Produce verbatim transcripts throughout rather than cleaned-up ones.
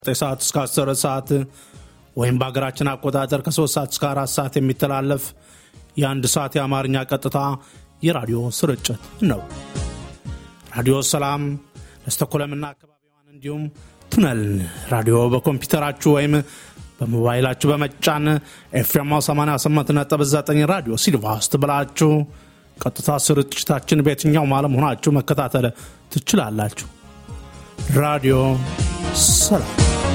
ሰዓት እስከ አስር ሰዓት ወይም በአገራችን አቆጣጠር ከ3 ሰዓት እስከ አራት ሰዓት የሚተላለፍ የአንድ ሰዓት የአማርኛ ቀጥታ የራዲዮ ስርጭት ነው። ራዲዮ ሰላም ለስተኮለምና አካባቢዋን እንዲሁም ቱነል ራዲዮ በኮምፒውተራችሁ ወይም በሞባይላችሁ በመጫን ኤፍኤም ሰማንያ ስምንት ነጥብ ዘጠኝ ራዲዮ ሲልቫስት ብላችሁ ቀጥታ ስርጭታችን በየትኛው ዓለም ሆናችሁ መከታተል ትችላላችሁ። ራዲዮ ሰላም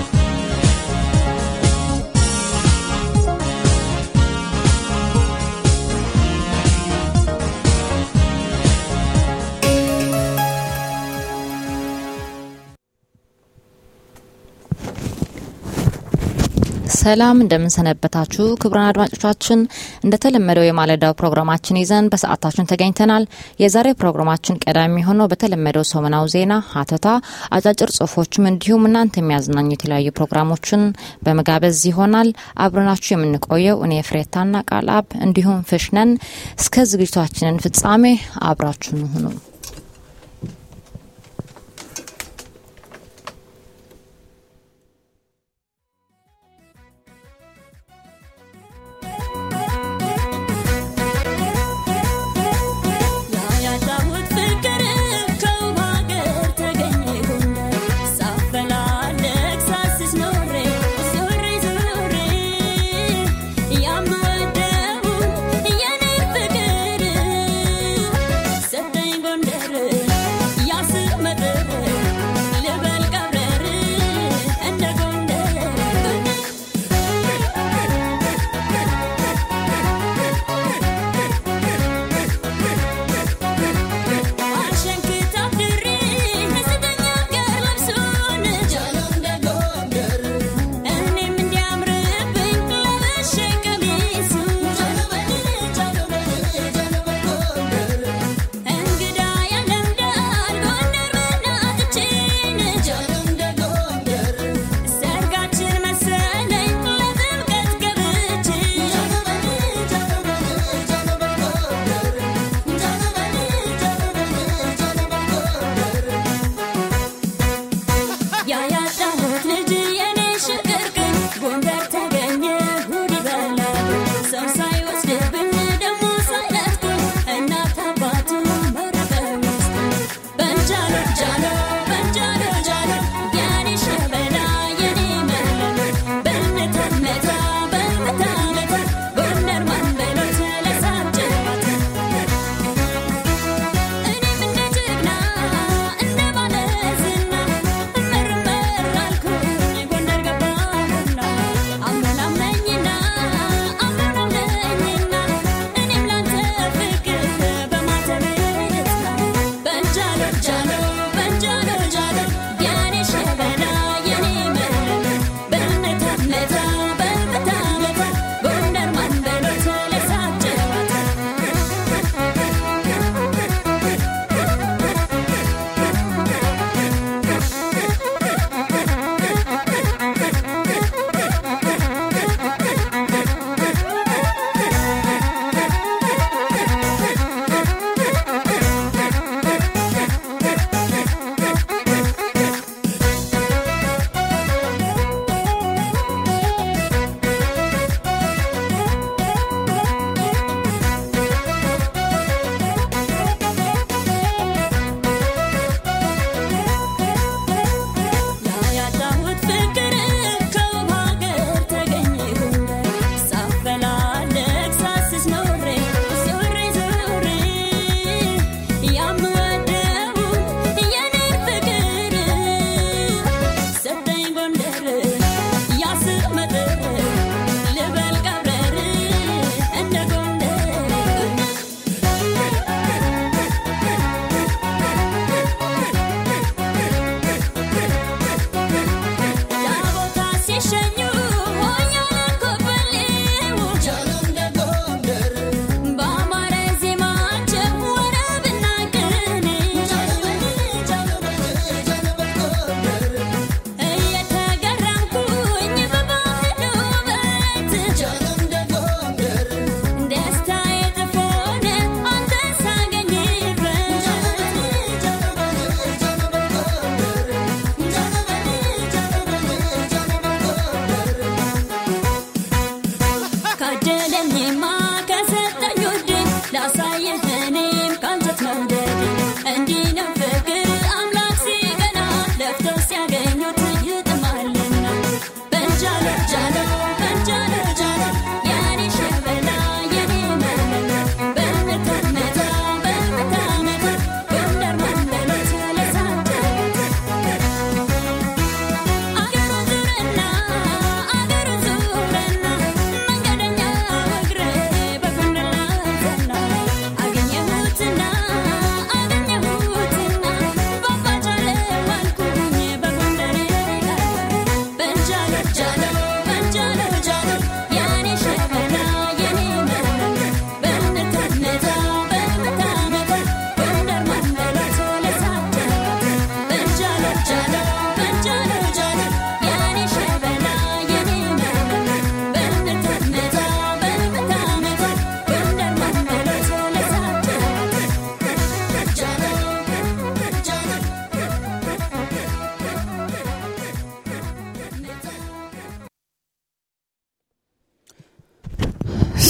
ሰላም እንደምን ሰነበታችሁ ክቡራን አድማጮቻችን እንደተለመደው የማለዳው ፕሮግራማችን ይዘን በሰዓታችን ተገኝተናል። የዛሬ ፕሮግራማችን ቀዳሚ ሆኖ በተለመደው ሰሞናዊ ዜና ሀተታ አጫጭር ጽሁፎችም እንዲሁም እናንተ የሚያዝናኙ የተለያዩ ፕሮግራሞችን በመጋበዝ ይሆናል። አብረናችሁ የምንቆየው እኔ ፍሬታና ቃላብ እንዲሁም ፍሽነን እስከ ዝግጅታችን ፍጻሜ አብራችሁን ሁኑ።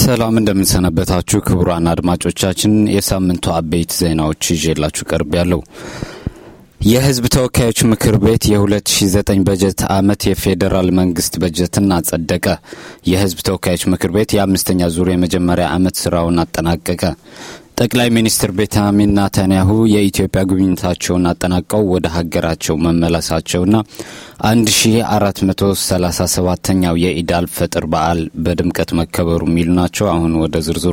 ሰላም እንደምንሰነበታችሁ ክቡራን አድማጮቻችን የሳምንቱ አበይት ዜናዎች ይዤላችሁ ቀርቤያለሁ። የህዝብ ተወካዮች ምክር ቤት የ2009 በጀት ዓመት የፌደራል መንግስት በጀትን አጸደቀ። የህዝብ ተወካዮች ምክር ቤት የአምስተኛ ዙር የመጀመሪያ ዓመት ስራውን አጠናቀቀ። ጠቅላይ ሚኒስትር ቤንያሚን ኔታንያሁ የኢትዮጵያ ጉብኝታቸውን አጠናቀው ወደ ሀገራቸው መመለሳቸውና አንድ ሺህ አራት መቶ ሰላሳ ሰባተኛው የኢድ አልፈጥር በዓል በድምቀት መከበሩ የሚሉ ናቸው። አሁን ወደ ዝርዝሩ።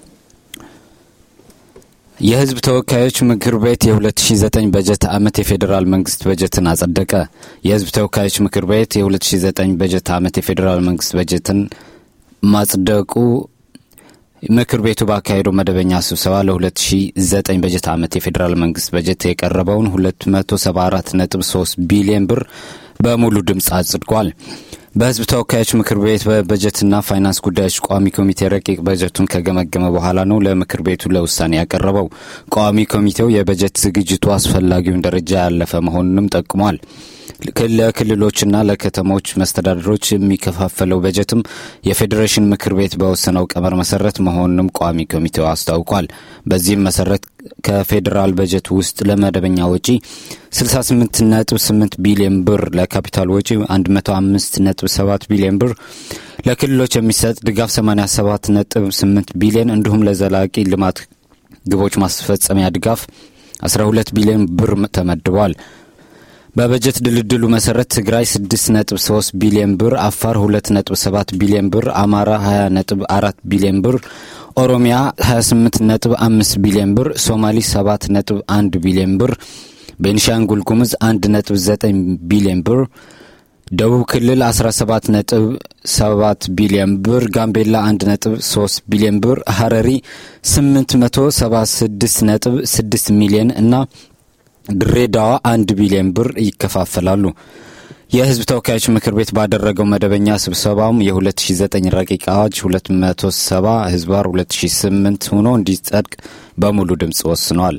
የህዝብ ተወካዮች ምክር ቤት የ2009 በጀት ዓመት የፌደራል መንግስት በጀትን አጸደቀ። የህዝብ ተወካዮች ምክር ቤት የ2009 በጀት ዓመት የፌደራል መንግስት በጀትን ማጽደቁ ምክር ቤቱ ባካሄደው መደበኛ ስብሰባ ለ2009 በጀት ዓመት የፌደራል መንግስት በጀት የቀረበውን ሁለት መቶ ሰባ አራት ነጥብ ሶስት ቢሊዮን ብር በሙሉ ድምጽ አጽድቋል። በህዝብ ተወካዮች ምክር ቤት በበጀትና ፋይናንስ ጉዳዮች ቋሚ ኮሚቴ ረቂቅ በጀቱን ከገመገመ በኋላ ነው ለምክር ቤቱ ለውሳኔ ያቀረበው። ቋሚ ኮሚቴው የበጀት ዝግጅቱ አስፈላጊውን ደረጃ ያለፈ መሆኑንም ጠቁሟል። ለክልሎችና ለከተሞች መስተዳድሮች የሚከፋፈለው በጀትም የፌዴሬሽን ምክር ቤት በወሰነው ቀመር መሰረት መሆኑንም ቋሚ ኮሚቴው አስታውቋል። በዚህም መሰረት ከፌዴራል በጀት ውስጥ ለመደበኛ ወጪ ስልሳ ስምንት ነጥብ ስምንት ቢሊዮን ብር፣ ለካፒታል ወጪ መቶ አምስት ነጥብ ሰባት ቢሊዮን ብር፣ ለክልሎች የሚሰጥ ድጋፍ ሰማንያ ሰባት ነጥብ ስምንት ቢሊዮን እንዲሁም ለዘላቂ ልማት ግቦች ማስፈጸሚያ ድጋፍ አስራ ሁለት ቢሊዮን ብር ተመድቧል። በበጀት ድልድሉ መሰረት ትግራይ ስድስት ነጥብ ሶስት ቢሊዮን ብር፣ አፋር ሁለት ነጥብ ሰባት ቢሊዮን ብር፣ አማራ ሀያ ነጥብ አራት ቢሊዮን ብር፣ ኦሮሚያ ሀያ ስምንት ነጥብ አምስት ቢሊዮን ብር፣ ሶማሌ ሰባት ነጥብ አንድ ቢሊዮን ብር፣ ቤንሻንጉል ጉሙዝ አንድ ነጥብ ዘጠኝ ቢሊዮን ብር፣ ደቡብ ክልል አስራ ሰባት ነጥብ ሰባት ቢሊዮን ብር፣ ጋምቤላ አንድ ነጥብ ሶስት ቢሊዮን ብር፣ ሐረሪ ስምንት መቶ ሰባ ስድስት ነጥብ ስድስት ሚሊዮን እና ድሬዳዋ አንድ ቢሊዮን ብር ይከፋፈላሉ። የህዝብ ተወካዮች ምክር ቤት ባደረገው መደበኛ ስብሰባው የ2009 ረቂቅ አዋጅ ሁለት መቶ ሰባ ህዝባር ሁለት ሺህ ስምንት ሆኖ እንዲጸድቅ በሙሉ ድምጽ ወስኗል።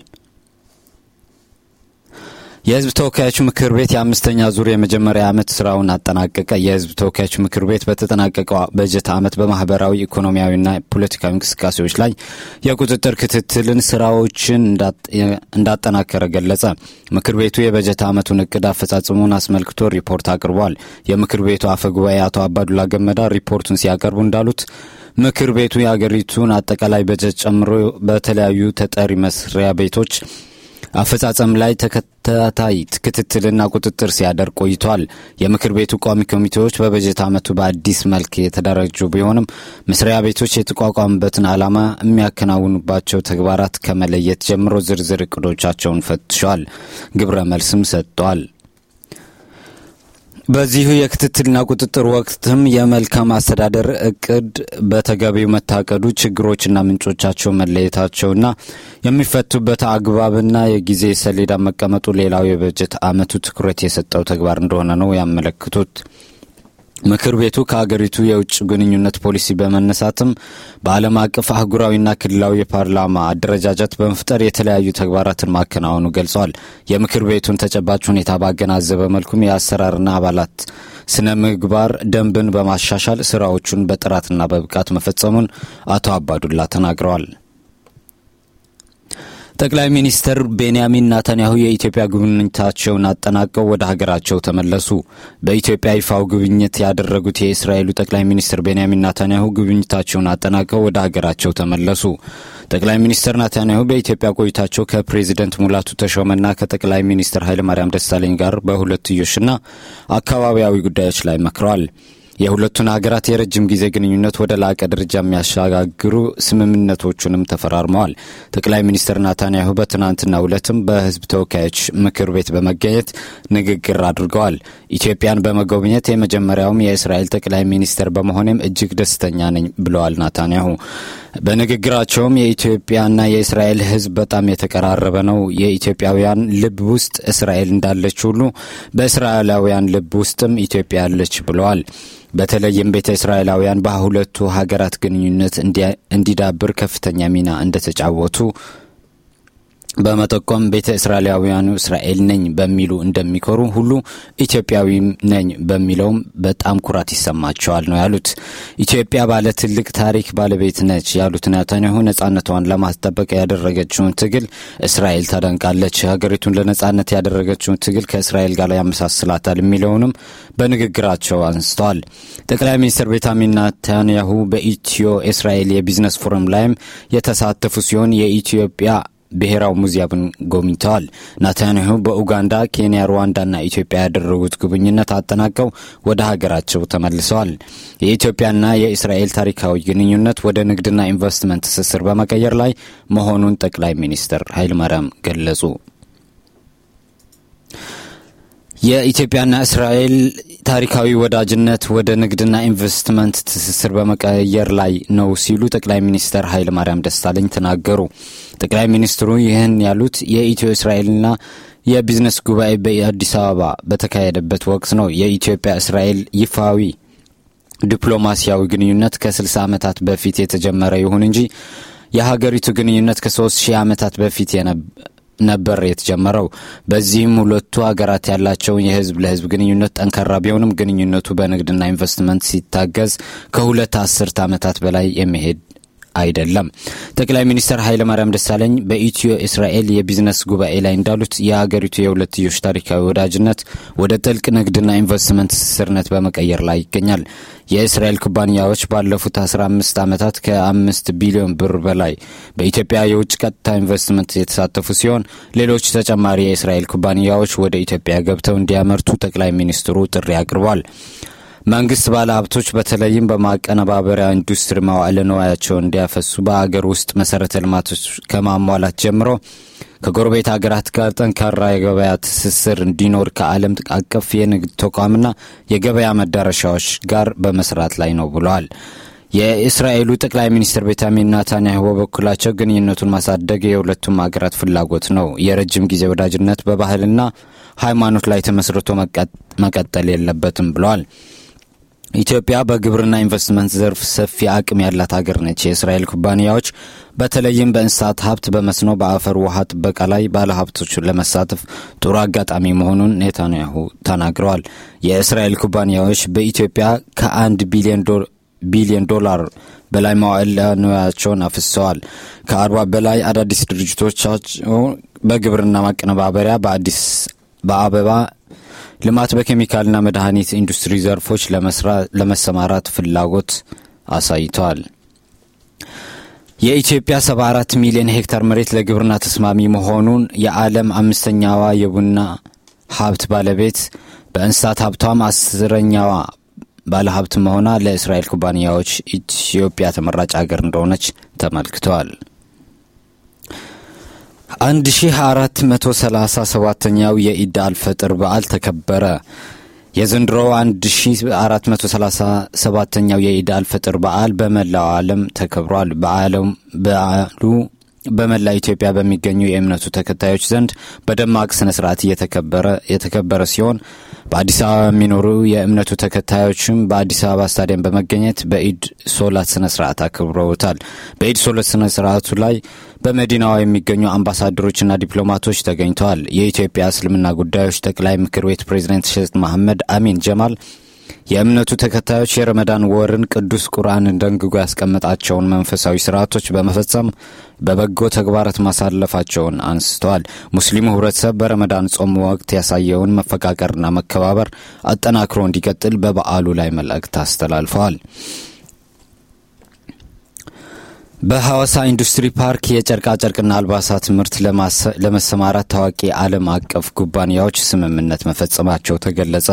የህዝብ ተወካዮች ምክር ቤት የአምስተኛ ዙር የመጀመሪያ ዓመት ስራውን አጠናቀቀ። የህዝብ ተወካዮች ምክር ቤት በተጠናቀቀው በጀት ዓመት በማህበራዊ ኢኮኖሚያዊና ፖለቲካዊ እንቅስቃሴዎች ላይ የቁጥጥር ክትትልን ስራዎችን እንዳጠናከረ ገለጸ። ምክር ቤቱ የበጀት ዓመቱን እቅድ አፈጻጸሙን አስመልክቶ ሪፖርት አቅርቧል። የምክር ቤቱ አፈ ጉባኤ አቶ አባዱላ ገመዳ ሪፖርቱን ሲያቀርቡ እንዳሉት ምክር ቤቱ የአገሪቱን አጠቃላይ በጀት ጨምሮ በተለያዩ ተጠሪ መስሪያ ቤቶች አፈጻጸም ላይ ተከታታይ ክትትልና ቁጥጥር ሲያደርግ ቆይቷል። የምክር ቤቱ ቋሚ ኮሚቴዎች በበጀት ዓመቱ በአዲስ መልክ የተደራጁ ቢሆንም መስሪያ ቤቶች የተቋቋሙበትን ዓላማ የሚያከናውኑባቸው ተግባራት ከመለየት ጀምሮ ዝርዝር እቅዶቻቸውን ፈትሸዋል፣ ግብረ መልስም ሰጥቷል። በዚሁ የክትትልና ቁጥጥር ወቅትም የመልካም አስተዳደር እቅድ በተገቢው መታቀዱ፣ ችግሮችና ምንጮቻቸው መለየታቸውና የሚፈቱበት አግባብና የጊዜ ሰሌዳ መቀመጡ ሌላው የበጀት ዓመቱ ትኩረት የሰጠው ተግባር እንደሆነ ነው ያመለክቱት። ምክር ቤቱ ከሀገሪቱ የውጭ ግንኙነት ፖሊሲ በመነሳትም በዓለም አቀፍ አህጉራዊና ክልላዊ የፓርላማ አደረጃጀት በመፍጠር የተለያዩ ተግባራትን ማከናወኑ ገልጿል። የምክር ቤቱን ተጨባጭ ሁኔታ ባገናዘበ መልኩም የአሰራርና አባላት ስነ ምግባር ደንብን በማሻሻል ስራዎቹን በጥራትና በብቃት መፈጸሙን አቶ አባዱላ ተናግረዋል። ጠቅላይ ሚኒስትር ቤንያሚን ኔታንያሁ የኢትዮጵያ ጉብኝታቸውን አጠናቀው ወደ ሀገራቸው ተመለሱ። በኢትዮጵያ ይፋው ጉብኝት ያደረጉት የእስራኤሉ ጠቅላይ ሚኒስትር ቤንያሚን ኔታንያሁ ጉብኝታቸውን አጠናቀው ወደ ሀገራቸው ተመለሱ። ጠቅላይ ሚኒስትር ኔታንያሁ በኢትዮጵያ ቆይታቸው ከፕሬዝዳንት ሙላቱ ተሾመና ከጠቅላይ ሚኒስትር ኃይለማርያም ደሳለኝ ጋር በሁለትዮሽና አካባቢያዊ ጉዳዮች ላይ መክረዋል። የሁለቱን ሀገራት የረጅም ጊዜ ግንኙነት ወደ ላቀ ደረጃ የሚያሻጋግሩ ስምምነቶችንም ተፈራርመዋል። ጠቅላይ ሚኒስትር ኔታንያሁ በትናንትናው ዕለትም በህዝብ ተወካዮች ምክር ቤት በመገኘት ንግግር አድርገዋል። ኢትዮጵያን በመጎብኘት የመጀመሪያውም የእስራኤል ጠቅላይ ሚኒስትር በመሆኔም እጅግ ደስተኛ ነኝ ብለዋል ኔታንያሁ። በንግግራቸውም የኢትዮጵያና የእስራኤል ህዝብ በጣም የተቀራረበ ነው። የኢትዮጵያውያን ልብ ውስጥ እስራኤል እንዳለች ሁሉ በእስራኤላውያን ልብ ውስጥም ኢትዮጵያ አለች ብለዋል። በተለይም ቤተ እስራኤላውያን በሁለቱ ሀገራት ግንኙነት እንዲዳብር ከፍተኛ ሚና እንደተጫወቱ በመጠቆም ቤተ እስራኤላውያኑ እስራኤል ነኝ በሚሉ እንደሚኮሩ ሁሉ ኢትዮጵያዊም ነኝ በሚለውም በጣም ኩራት ይሰማቸዋል ነው ያሉት። ኢትዮጵያ ባለ ትልቅ ታሪክ ባለቤት ነች ያሉት ኔታንያሁ ነጻነቷን ለማስጠበቅ ያደረገችውን ትግል እስራኤል ታደንቃለች። ሀገሪቱን ለነጻነት ያደረገችውን ትግል ከእስራኤል ጋር ያመሳስላታል የሚለውንም በንግግራቸው አንስተዋል። ጠቅላይ ሚኒስትር ቤንያሚን ኔታንያሁ በኢትዮ እስራኤል የቢዝነስ ፎረም ላይም የተሳተፉ ሲሆን የኢትዮጵያ ብሔራዊ ሙዚየምን ጎብኝተዋል። ኔታንያሁ በኡጋንዳ፣ ኬንያ፣ ሩዋንዳና ኢትዮጵያ ያደረጉት ጉብኝነት አጠናቀው ወደ ሀገራቸው ተመልሰዋል። የኢትዮጵያና የእስራኤል ታሪካዊ ግንኙነት ወደ ንግድና ኢንቨስትመንት ትስስር በመቀየር ላይ መሆኑን ጠቅላይ ሚኒስትር ኃይለማርያም ገለጹ። የኢትዮጵያና እስራኤል ታሪካዊ ወዳጅነት ወደ ንግድና ኢንቨስትመንት ትስስር በመቀየር ላይ ነው ሲሉ ጠቅላይ ሚኒስትር ኃይለማርያም ደሳለኝ ተናገሩ። ጠቅላይ ሚኒስትሩ ይህን ያሉት የኢትዮ እስራኤልና የቢዝነስ ጉባኤ በአዲስ አበባ በተካሄደበት ወቅት ነው። የኢትዮጵያ እስራኤል ይፋዊ ዲፕሎማሲያዊ ግንኙነት ከ60 ዓመታት በፊት የተጀመረ ይሁን እንጂ የሀገሪቱ ግንኙነት ከ3 ሺህ ዓመታት በፊት ነበር የተጀመረው። በዚህም ሁለቱ ሀገራት ያላቸው የህዝብ ለህዝብ ግንኙነት ጠንካራ ቢሆንም ግንኙነቱ በንግድና ኢንቨስትመንት ሲታገዝ ከሁለት አስርት ዓመታት በላይ የሚሄድ አይደለም። ጠቅላይ ሚኒስትር ኃይለማርያም ደሳለኝ በኢትዮ እስራኤል የቢዝነስ ጉባኤ ላይ እንዳሉት የሀገሪቱ የሁለትዮሽ ታሪካዊ ወዳጅነት ወደ ጥልቅ ንግድና ኢንቨስትመንት ትስስርነት በመቀየር ላይ ይገኛል። የእስራኤል ኩባንያዎች ባለፉት አስራ አምስት ዓመታት ከአምስት ቢሊዮን ብር በላይ በኢትዮጵያ የውጭ ቀጥታ ኢንቨስትመንት የተሳተፉ ሲሆን ሌሎች ተጨማሪ የእስራኤል ኩባንያዎች ወደ ኢትዮጵያ ገብተው እንዲያመርቱ ጠቅላይ ሚኒስትሩ ጥሪ አቅርበዋል። መንግስት ባለሀብቶች በተለይም በማቀነባበሪያ ኢንዱስትሪ መዋዕለ ንዋያቸውን እንዲያፈሱ በአገር ውስጥ መሰረተ ልማቶች ከማሟላት ጀምሮ ከጎረቤት ሀገራት ጋር ጠንካራ የገበያ ትስስር እንዲኖር ከዓለም አቀፍ የንግድ ተቋምና የገበያ መዳረሻዎች ጋር በመስራት ላይ ነው ብለዋል። የእስራኤሉ ጠቅላይ ሚኒስትር ቤንያሚን ኔታንያሁ በበኩላቸው ግንኙነቱን ማሳደግ የሁለቱም ሀገራት ፍላጎት ነው፣ የረጅም ጊዜ ወዳጅነት በባህልና ሃይማኖት ላይ ተመስርቶ መቀጠል የለበትም ብለዋል። ኢትዮጵያ በግብርና ኢንቨስትመንት ዘርፍ ሰፊ አቅም ያላት ሀገር ነች። የእስራኤል ኩባንያዎች በተለይም በእንስሳት ሀብት፣ በመስኖ፣ በአፈር ውሃ ጥበቃ ላይ ባለሀብቶችን ለመሳተፍ ጥሩ አጋጣሚ መሆኑን ኔታንያሁ ተናግረዋል። የእስራኤል ኩባንያዎች በኢትዮጵያ ከአንድ ቢሊዮን ዶላር ቢሊዮን ዶላር በላይ መዋዕለ ንዋያቸውን አፍሰዋል። ከአርባ በላይ አዳዲስ ድርጅቶቻቸው በግብርና ማቀነባበሪያ፣ በአዲስ በአበባ ልማት፣ በኬሚካልና መድኃኒት ኢንዱስትሪ ዘርፎች ለመሰማራት ፍላጎት አሳይተዋል። የኢትዮጵያ ሰባ አራት ሚሊዮን ሄክታር መሬት ለግብርና ተስማሚ መሆኑን የዓለም አምስተኛዋ የቡና ሀብት ባለቤት በእንስሳት ሀብቷም አስረኛዋ ባለሀብት መሆኗ ለእስራኤል ኩባንያዎች ኢትዮጵያ ተመራጭ ሀገር እንደሆነች ተመልክተዋል። አንድ ሺህ አራት መቶ ሰላሳ ሰባተኛው የኢድ አልፈጥር በዓል ተከበረ። የዘንድሮው አንድ ሺህ አራት መቶ ሰላሳ ሰባተኛው የኢድ አልፈጥር በዓል በመላው ዓለም ተከብሯል። በዓሉ በመላ ኢትዮጵያ በሚገኙ የእምነቱ ተከታዮች ዘንድ በደማቅ ስነ ስርዓት እየተከበረ የተከበረ ሲሆን በአዲስ አበባ የሚኖሩ የእምነቱ ተከታዮችም በአዲስ አበባ ስታዲየም በመገኘት በኢድ ሶላት ስነ ስርዓት አክብረውታል። በኢድ ሶላት ስነ ስርዓቱ ላይ በመዲናዋ የሚገኙ አምባሳደሮችና ዲፕሎማቶች ተገኝተዋል። የኢትዮጵያ እስልምና ጉዳዮች ጠቅላይ ምክር ቤት ፕሬዝዳንት ሼህ መሐመድ አሚን ጀማል የእምነቱ ተከታዮች የረመዳን ወርን ቅዱስ ቁርአንን ደንግጎ ያስቀመጣቸውን መንፈሳዊ ስርዓቶች በመፈጸም በበጎ ተግባራት ማሳለፋቸውን አንስተዋል። ሙስሊሙ ህብረተሰብ በረመዳን ጾም ወቅት ያሳየውን መፈቃቀርና መከባበር አጠናክሮ እንዲቀጥል በበዓሉ ላይ መልእክት አስተላልፈዋል። በሐዋሳ ኢንዱስትሪ ፓርክ የጨርቃ ጨርቅና አልባሳት ምርት ለመሰማራት ታዋቂ ዓለም አቀፍ ኩባንያዎች ስምምነት መፈጸማቸው ተገለጸ።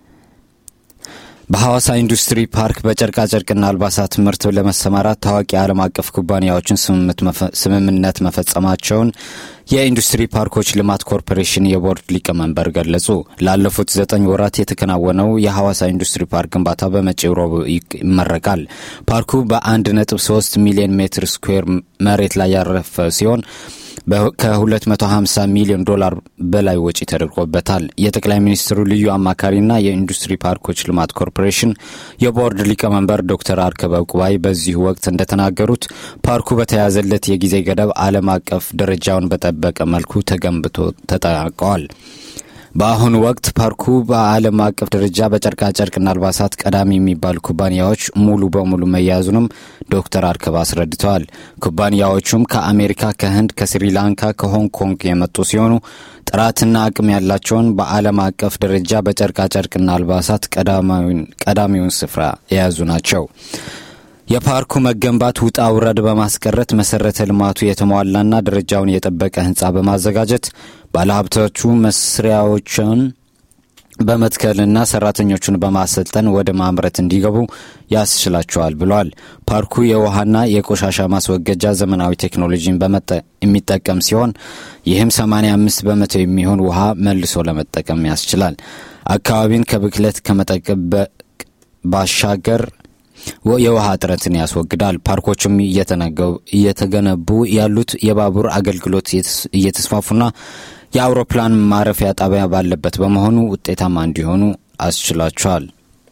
በሐዋሳ ኢንዱስትሪ ፓርክ በጨርቃ ጨርቅና አልባሳት ምርት ለመሰማራት ታዋቂ ዓለም አቀፍ ኩባንያዎችን ስምምነት መፈጸማቸውን የኢንዱስትሪ ፓርኮች ልማት ኮርፖሬሽን የቦርድ ሊቀመንበር ገለጹ። ላለፉት ዘጠኝ ወራት የተከናወነው የሐዋሳ ኢንዱስትሪ ፓርክ ግንባታ በመጪው ረቡዕ ይመረቃል። ፓርኩ በአንድ ነጥብ ሶስት ሚሊዮን ሜትር ስኩዌር መሬት ላይ ያረፈ ሲሆን ከ250 ሚሊዮን ዶላር በላይ ወጪ ተደርጎበታል። የጠቅላይ ሚኒስትሩ ልዩ አማካሪና የኢንዱስትሪ ፓርኮች ልማት ኮርፖሬሽን የቦርድ ሊቀመንበር ዶክተር አርከበ ቁባይ በዚህ ወቅት እንደተናገሩት ፓርኩ በተያዘለት የጊዜ ገደብ ዓለም አቀፍ ደረጃውን በጠበቀ መልኩ ተገንብቶ ተጠናቋል። በአሁኑ ወቅት ፓርኩ በዓለም አቀፍ ደረጃ በጨርቃ ጨርቅና አልባሳት ቀዳሚ የሚባሉ ኩባንያዎች ሙሉ በሙሉ መያዙንም ዶክተር አርከበ አስረድተዋል። ኩባንያዎቹም ከአሜሪካ፣ ከህንድ፣ ከስሪላንካ፣ ከሆንግ ኮንግ የመጡ ሲሆኑ ጥራትና አቅም ያላቸውን በዓለም አቀፍ ደረጃ በጨርቃ ጨርቅና አልባሳት ቀዳሚውን ስፍራ የያዙ ናቸው። የፓርኩ መገንባት ውጣ ውረድ በማስቀረት መሰረተ ልማቱ የተሟላና ደረጃውን የጠበቀ ህንጻ በማዘጋጀት ባለሀብቶቹ መስሪያዎችን በመትከልና ሰራተኞቹን በማሰልጠን ወደ ማምረት እንዲገቡ ያስችላቸዋል ብለዋል። ፓርኩ የውሃና የቆሻሻ ማስወገጃ ዘመናዊ ቴክኖሎጂን የሚጠቀም ሲሆን ይህም ሰማንያ አምስት በመቶ የሚሆን ውሃ መልሶ ለመጠቀም ያስችላል። አካባቢን ከብክለት ከመጠበቅ ባሻገር የውሃ እጥረትን ያስወግዳል። ፓርኮችም እየተገነቡ ያሉት የባቡር አገልግሎት እየተስፋፉና የአውሮፕላን ማረፊያ ጣቢያ ባለበት በመሆኑ ውጤታማ እንዲሆኑ አስችላቸዋል።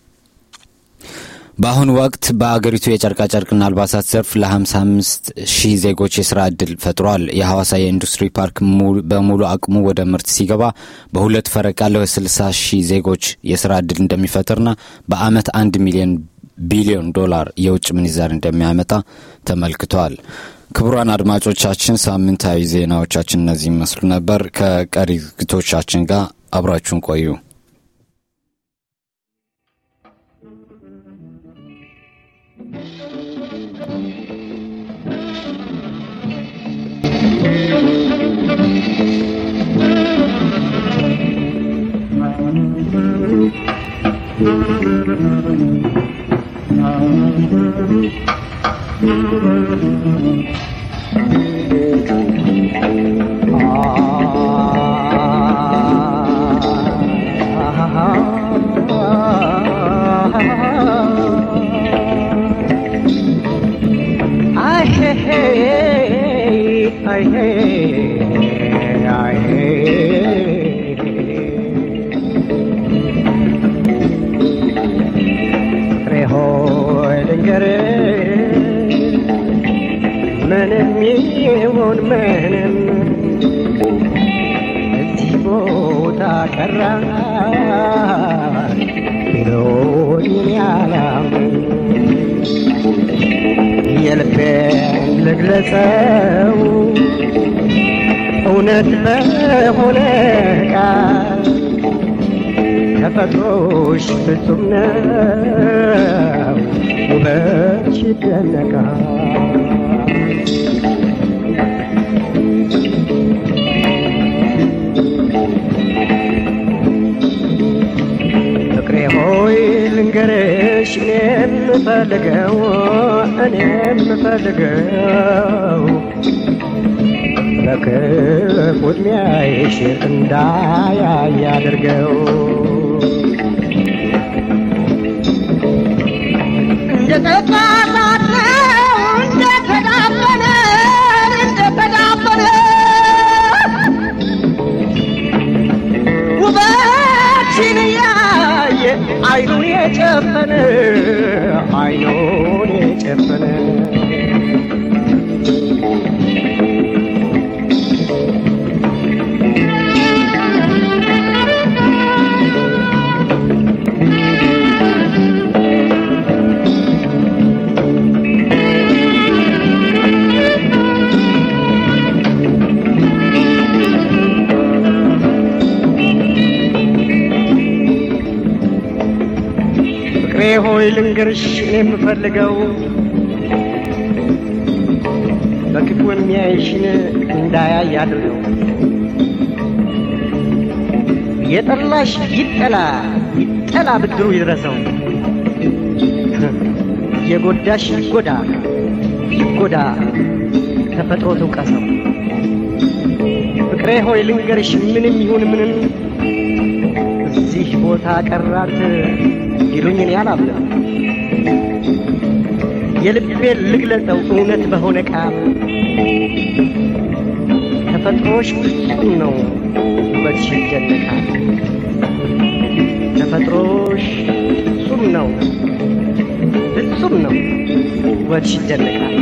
በአሁኑ ወቅት በአገሪቱ የጨርቃ ጨርቅና አልባሳት ዘርፍ ለ55 ሺህ ዜጎች የሥራ ዕድል ፈጥሯል። የሐዋሳ የኢንዱስትሪ ፓርክ በሙሉ አቅሙ ወደ ምርት ሲገባ በሁለት ፈረቃ ለ60 ሺህ ዜጎች የሥራ ዕድል እንደሚፈጥርና በአመት አንድ ሚሊዮን ቢሊዮን ዶላር የውጭ ምንዛሪ እንደሚያመጣ ተመልክቷል። ክቡራን አድማጮቻችን ሳምንታዊ ዜናዎቻችን እነዚህ መስሉ ነበር። ከቀሪ ዝግጅቶቻችን ጋር አብራችሁን ቆዩ። እውነት በሆነ ቃል ተፈጥሮሽ ፍጹም ነው ውበትሽ ይደነቃል። ፍቅሬ ሆይ ልንገርሽ እኔም ምፈልገው እኔም ምፈልገው ለክፉ ዕድሜሽ እንዳያይ ያድርገው። እንደተጣላነ እንደተዳፈነ እንደተዳፈነ ውበትሽን ያየ አይኑን የጨፈነ አይኑን የጨፈነ ሆይ ልንገርሽ የምፈልገው በክፉ የሚያይሽን እንዳያይ ያድርገው። የጠላሽ ይጠላ ይጠላ ብድሩ ይድረሰው። የጎዳሽ ይጎዳ ይጎዳ ተፈጥሮ ትውቀሰው። ፍቅሬ ሆይ ልንገርሽ ምንም ይሁን ምንም እዚህ ቦታ ቀራት ይሉኝን ያላብለም የልቤን ልግለጸው እውነት በሆነ ቃል ተፈጥሮሽ ፍጹም ነው ውበትሽ ይደነቃል ተፈጥሮሽ ፍጹም ነው ፍጹም ነው ውበትሽ ይደነቃል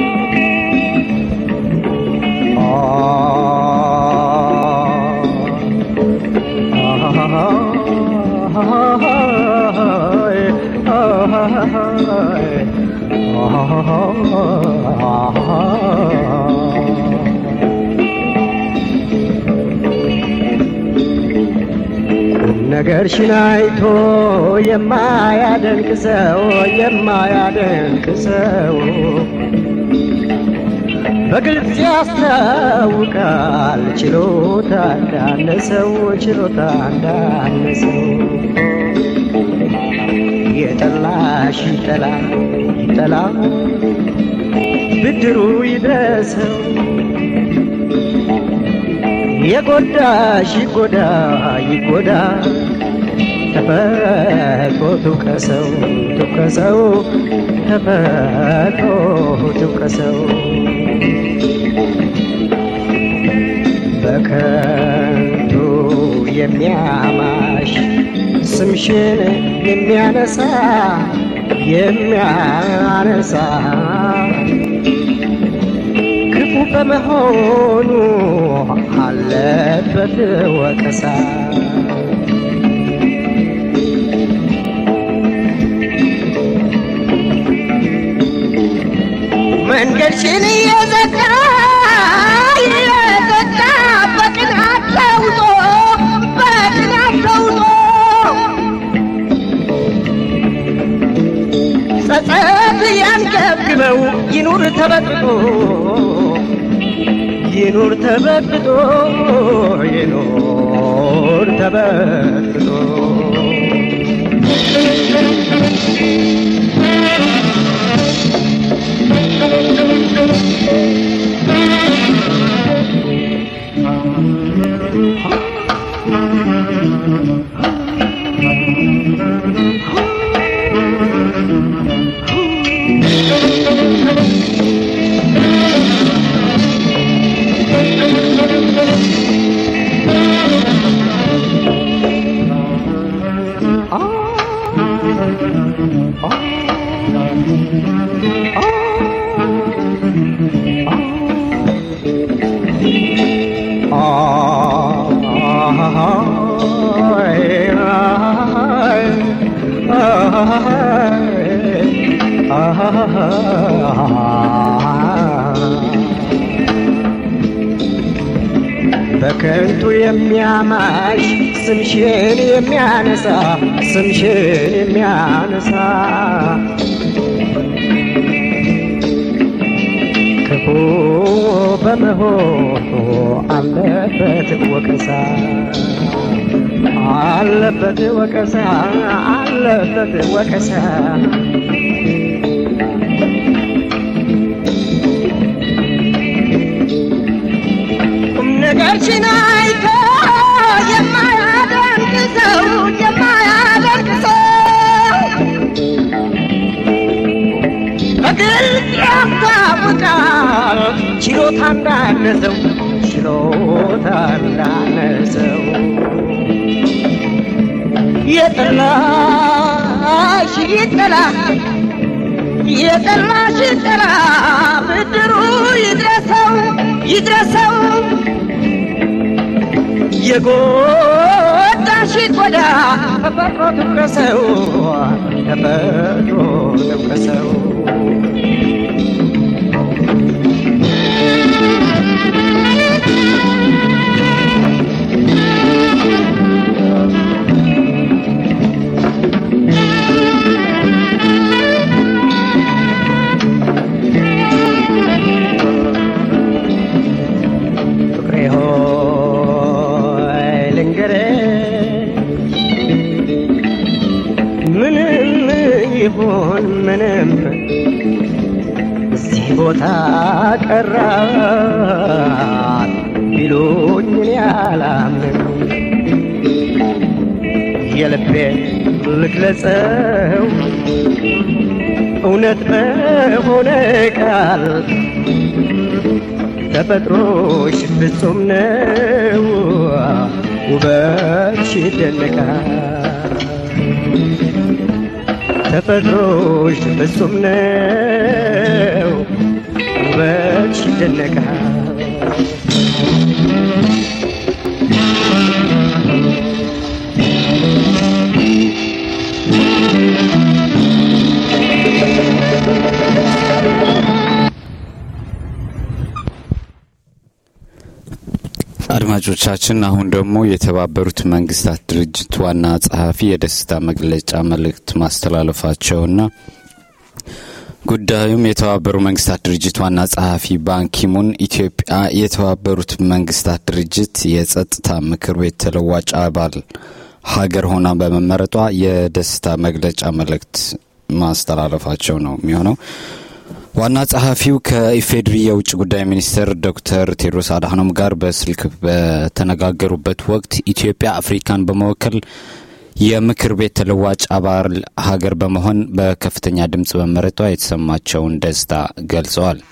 ነገርሽን አይቶ የማያደንቅ ሰው የማያደንቅ ሰው በግልጽ ያስታውቃል ችሎታ እንዳነሰው ችሎታ እንዳነሰው የጠላሽ ይጠላ ይጠላ ብድሩ ይድረሰው የጎዳሽ ይጎዳ ይጎዳ ተፈጥሮ ትውቀሰው ትውቀሰው ተፈጥሮ ትውቀሰው በከንቱ የሚያማሽ ስምሽን የሚያነሳ የሚያነሳ ክፉ በመሆኑ አለበት ወቀሳ መንገድሽን እየዘጋ እየዘጋ በቅናት ተውጦ በቅናት ተውጦ ጸጸት ያንገብግበው ይኑር ተበጥጦ ይኑር ተበጥጦ ይኑር ተበጥጦ በከንቱ የሚያማሽ ስምሽን የሚያነሳ ስምሽን የሚያነሳ ክፉ በመሆኑ አለበት ወቀሳ አለበት ወቀሳ አለበት ወቀሳ ነገርሽን አይቶ የማያደንቅ ሰው የማያደንቅ ሰው በግልጽ ያስታውቃል ችሎታ እንዳነሰው ችሎታ እንዳነሰው የጠላሽ ይጠላ የጠላሽ ይጠላ ብድሩ ይድረሰው ይድረሰው የጎዳሽ ይጎዳ ተፈጥሮ ትውቀሰው ተፈጥሮ ትውቀሰው ይሁን ምንም እዚህ ቦታ ቀራት ቢሉኝ እኔ አላምንም የልቤን ልግለጸው እውነት በሆነ ቃል ተፈጥሮሽ ፍጹም ነው ውበትሽ ይደነቃል ተፈጥሮሽ ፍጹም ነው ውበትሽ ይደነቃል አድማጮቻችን አሁን ደግሞ የተባበሩት መንግስታት ድርጅት ዋና ጸሐፊ የደስታ መግለጫ መልእክት ማስተላለፋቸውና ጉዳዩም የተባበሩት መንግስታት ድርጅት ዋና ጸሐፊ ባንኪሙን ኢትዮጵያ የተባበሩት መንግስታት ድርጅት የጸጥታ ምክር ቤት ተለዋጭ አባል ሀገር ሆና በመመረጧ የደስታ መግለጫ መልእክት ማስተላለፋቸው ነው የሚሆነው። ዋና ጸሐፊው ከኢፌድሪ የውጭ ጉዳይ ሚኒስትር ዶክተር ቴድሮስ አድሃኖም ጋር በስልክ በተነጋገሩበት ወቅት ኢትዮጵያ አፍሪካን በመወከል የምክር ቤት ተለዋጭ አባል ሀገር በመሆን በከፍተኛ ድምጽ በመመረጧ የተሰማቸውን ደስታ ገልጸዋል።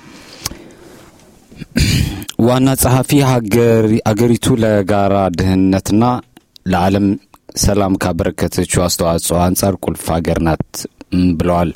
ዋና ጸሐፊ ሀገሪቱ ለጋራ ደህንነትና ለዓለም ሰላም ካበረከተችው አስተዋጽኦ አንጻር ቁልፍ ሀገር ናት ብለዋል።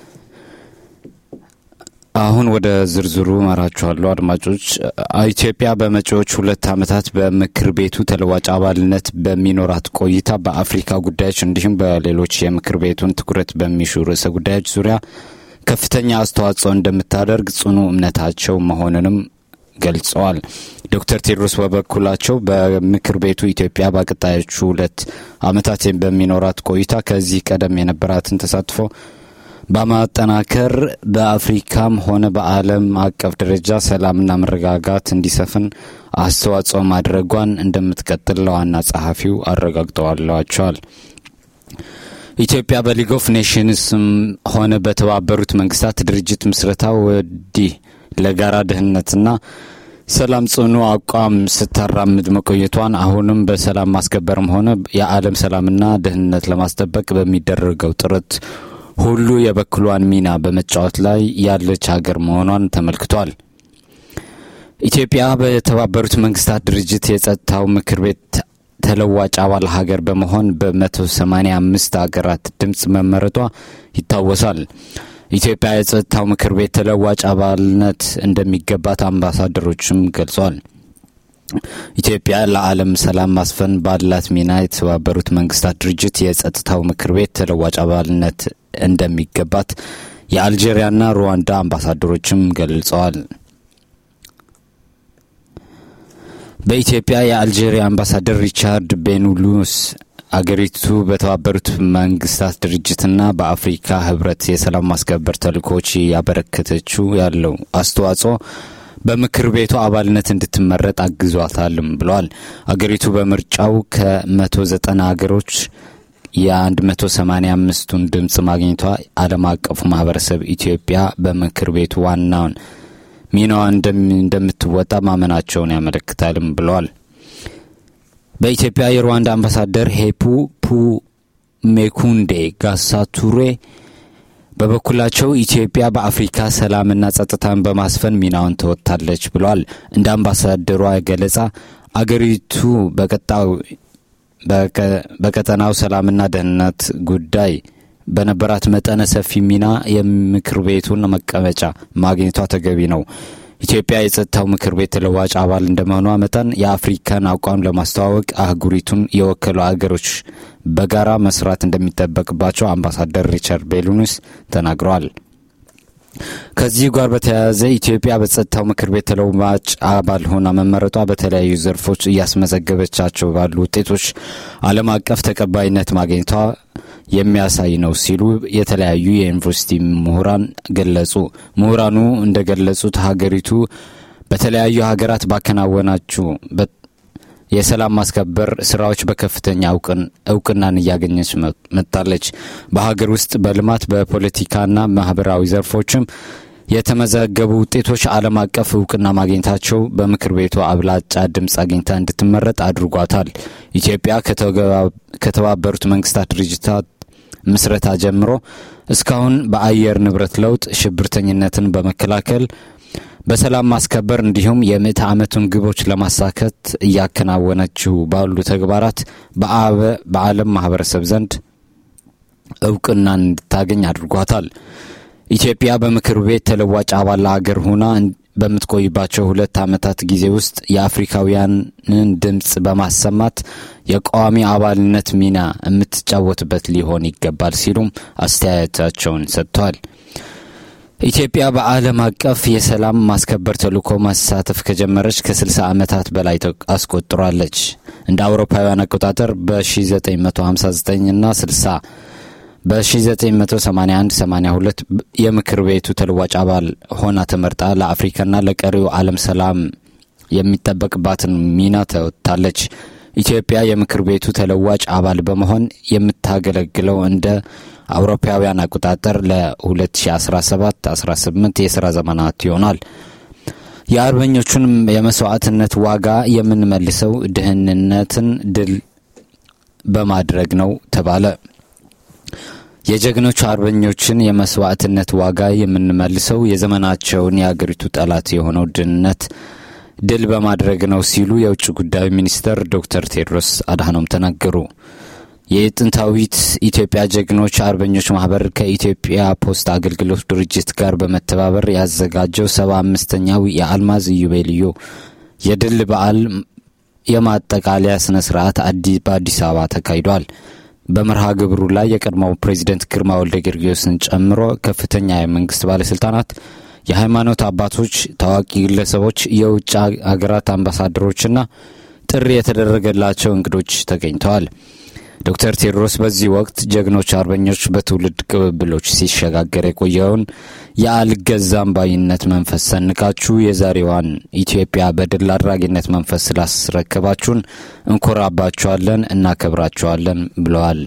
አሁን ወደ ዝርዝሩ መራቸዋለሁ አድማጮች። ኢትዮጵያ በመጪዎች ሁለት ዓመታት በምክር ቤቱ ተለዋጭ አባልነት በሚኖራት ቆይታ በአፍሪካ ጉዳዮች እንዲሁም በሌሎች የምክር ቤቱን ትኩረት በሚሹ ርዕሰ ጉዳዮች ዙሪያ ከፍተኛ አስተዋጽኦ እንደምታደርግ ጽኑ እምነታቸው መሆኑንም ገልጸዋል። ዶክተር ቴድሮስ በበኩላቸው በምክር ቤቱ ኢትዮጵያ በቀጣዮቹ ሁለት ዓመታት በሚኖራት ቆይታ ከዚህ ቀደም የነበራትን ተሳትፎ በማጠናከር በአፍሪካም ሆነ በዓለም አቀፍ ደረጃ ሰላምና መረጋጋት እንዲሰፍን አስተዋጽኦ ማድረጓን እንደምትቀጥል ለዋና ጸሐፊው አረጋግጠዋል። ኢትዮጵያ በሊግ ኦፍ ኔሽንስም ሆነ በተባበሩት መንግስታት ድርጅት ምስረታ ወዲህ ለጋራ ደህንነትና ሰላም ጽኑ አቋም ስታራምድ መቆየቷን አሁንም በሰላም ማስከበርም ሆነ የዓለም ሰላምና ደህንነት ለማስጠበቅ በሚደረገው ጥረት ሁሉ የበኩሏን ሚና በመጫወት ላይ ያለች ሀገር መሆኗን ተመልክቷል። ኢትዮጵያ በተባበሩት መንግስታት ድርጅት የጸጥታው ምክር ቤት ተለዋጭ አባል ሀገር በመሆን በ185 ሀገራት ድምጽ መመረጧ ይታወሳል። ኢትዮጵያ የጸጥታው ምክር ቤት ተለዋጭ አባልነት እንደሚገባት አምባሳደሮችም ገልጸዋል። ኢትዮጵያ ለዓለም ሰላም ማስፈን ባላት ሚና የተባበሩት መንግስታት ድርጅት የጸጥታው ምክር ቤት ተለዋጭ አባልነት እንደሚገባት የአልጄሪያና ሩዋንዳ አምባሳደሮችም ገልጸዋል። በኢትዮጵያ የአልጄሪያ አምባሳደር ሪቻርድ ቤኑሉስ አገሪቱ በተባበሩት መንግስታት ድርጅትና በአፍሪካ ህብረት የሰላም ማስከበር ተልእኮች ያበረከተችው ያለው አስተዋጽኦ በምክር ቤቱ አባልነት እንድትመረጥ አግዟታልም ብለዋል። አገሪቱ በምርጫው ከ190 ሀገሮች የ185ቱን ድምጽ ማግኘቷ ዓለም አቀፉ ማህበረሰብ ኢትዮጵያ በምክር ቤቱ ዋናውን ሚናዋን እንደምትወጣ ማመናቸውን ያመለክታልም ብለዋል። በኢትዮጵያ የሩዋንዳ አምባሳደር ሄፑ ፑ ሜኩንዴ ጋሳቱሬ በበኩላቸው ኢትዮጵያ በአፍሪካ ሰላምና ጸጥታን በማስፈን ሚናውን ተወጣለች ብለዋል። እንደ አምባሳደሯ ገለጻ አገሪቱ በቀጣው በቀጠናው ሰላምና ደህንነት ጉዳይ በነበራት መጠነ ሰፊ ሚና የምክር ቤቱን መቀመጫ ማግኘቷ ተገቢ ነው። ኢትዮጵያ የጸጥታው ምክር ቤት ተለዋጭ አባል እንደመሆኗ መጠን የአፍሪካን አቋም ለማስተዋወቅ አህጉሪቱን የወከሉ አገሮች በጋራ መስራት እንደሚጠበቅባቸው አምባሳደር ሪቻርድ ቤሉኑስ ተናግረዋል። ከዚህ ጋር በተያያዘ ኢትዮጵያ በጸጥታው ምክር ቤት ተለዋጭ አባል ሆና መመረጧ በተለያዩ ዘርፎች እያስመዘገበቻቸው ባሉ ውጤቶች ዓለም አቀፍ ተቀባይነት ማግኘቷ የሚያሳይ ነው ሲሉ የተለያዩ የዩኒቨርሲቲ ምሁራን ገለጹ። ምሁራኑ እንደገለጹት ሀገሪቱ በተለያዩ ሀገራት ባከናወናቸው የሰላም ማስከበር ስራዎች በከፍተኛ እውቅናን እያገኘች መጣለች። በሀገር ውስጥ በልማት በፖለቲካና ማህበራዊ ዘርፎችም የተመዘገቡ ውጤቶች ዓለም አቀፍ እውቅና ማግኘታቸው በምክር ቤቱ አብላጫ ድምጽ አግኝታ እንድትመረጥ አድርጓታል። ኢትዮጵያ ከተባበሩት መንግስታት ድርጅት ምስረታ ጀምሮ እስካሁን በአየር ንብረት ለውጥ፣ ሽብርተኝነትን በመከላከል በሰላም ማስከበር እንዲሁም የምዕተ ዓመቱን ግቦች ለማሳካት ያከናወነችው ባሉ ተግባራት በዓለም ማህበረሰብ ዘንድ እውቅና እንድታገኝ አድርጓታል። ኢትዮጵያ በምክር ቤት ተለዋጭ አባል ሀገር ሆና በምትቆይባቸው ሁለት ዓመታት ጊዜ ውስጥ የአፍሪካውያንን ድምጽ በማሰማት የቋሚ አባልነት ሚና የምትጫወትበት ሊሆን ይገባል ሲሉም አስተያየታቸውን ሰጥተዋል። ኢትዮጵያ በዓለም አቀፍ የሰላም ማስከበር ተልዕኮ መሳተፍ ከጀመረች ከ60 ዓመታት በላይ አስቆጥራለች። እንደ አውሮፓውያን አቆጣጠር በ1959 እና ስልሳ በ1981 ሰማንያ ሁለት የምክር ቤቱ ተለዋጭ አባል ሆና ተመርጣ ለአፍሪካና ለቀሪው ዓለም ሰላም የሚጠበቅባትን ሚና ተወጣለች። ኢትዮጵያ የምክር ቤቱ ተለዋጭ አባል በመሆን የምታገለግለው እንደ አውሮፓውያን አቆጣጠር ለ2017 አስራ ስምንት የሥራ ዘመናት ይሆናል። የአርበኞቹን የመስዋዕትነት ዋጋ የምንመልሰው ድህነትን ድል በማድረግ ነው ተባለ። የጀግኖች አርበኞችን የመስዋዕትነት ዋጋ የምንመልሰው የዘመናቸውን የአገሪቱ ጠላት የሆነው ድህነት ድል በማድረግ ነው ሲሉ የውጭ ጉዳይ ሚኒስትር ዶክተር ቴድሮስ አድሃኖም ተናገሩ። የጥንታዊት ኢትዮጵያ ጀግኖች አርበኞች ማህበር ከኢትዮጵያ ፖስታ አገልግሎት ድርጅት ጋር በመተባበር ያዘጋጀው ሰባ አምስተኛው የአልማዝ ኢዮቤልዩ የድል በዓል የማጠቃለያ ስነ ስርዓት በአዲስ አበባ ተካሂዷል። በመርሃ ግብሩ ላይ የቀድሞው ፕሬዝዳንት ግርማ ወልደ ጊዮርጊስን ጨምሮ ከፍተኛ የመንግስት ባለስልጣናት፣ የሃይማኖት አባቶች፣ ታዋቂ ግለሰቦች፣ የውጭ ሀገራት አምባሳደሮችና ጥሪ የተደረገላቸው እንግዶች ተገኝተዋል። ዶክተር ቴድሮስ በዚህ ወቅት ጀግኖች አርበኞች በትውልድ ቅብብሎች ሲሸጋገር የቆየውን የአልገዛም ባይነት መንፈስ ሰንቃችሁ የዛሬዋን ኢትዮጵያ በድል አድራጊነት መንፈስ ስላስረከባችሁን እንኮራባችኋለን፣ እናከብራችኋለን ብለዋል።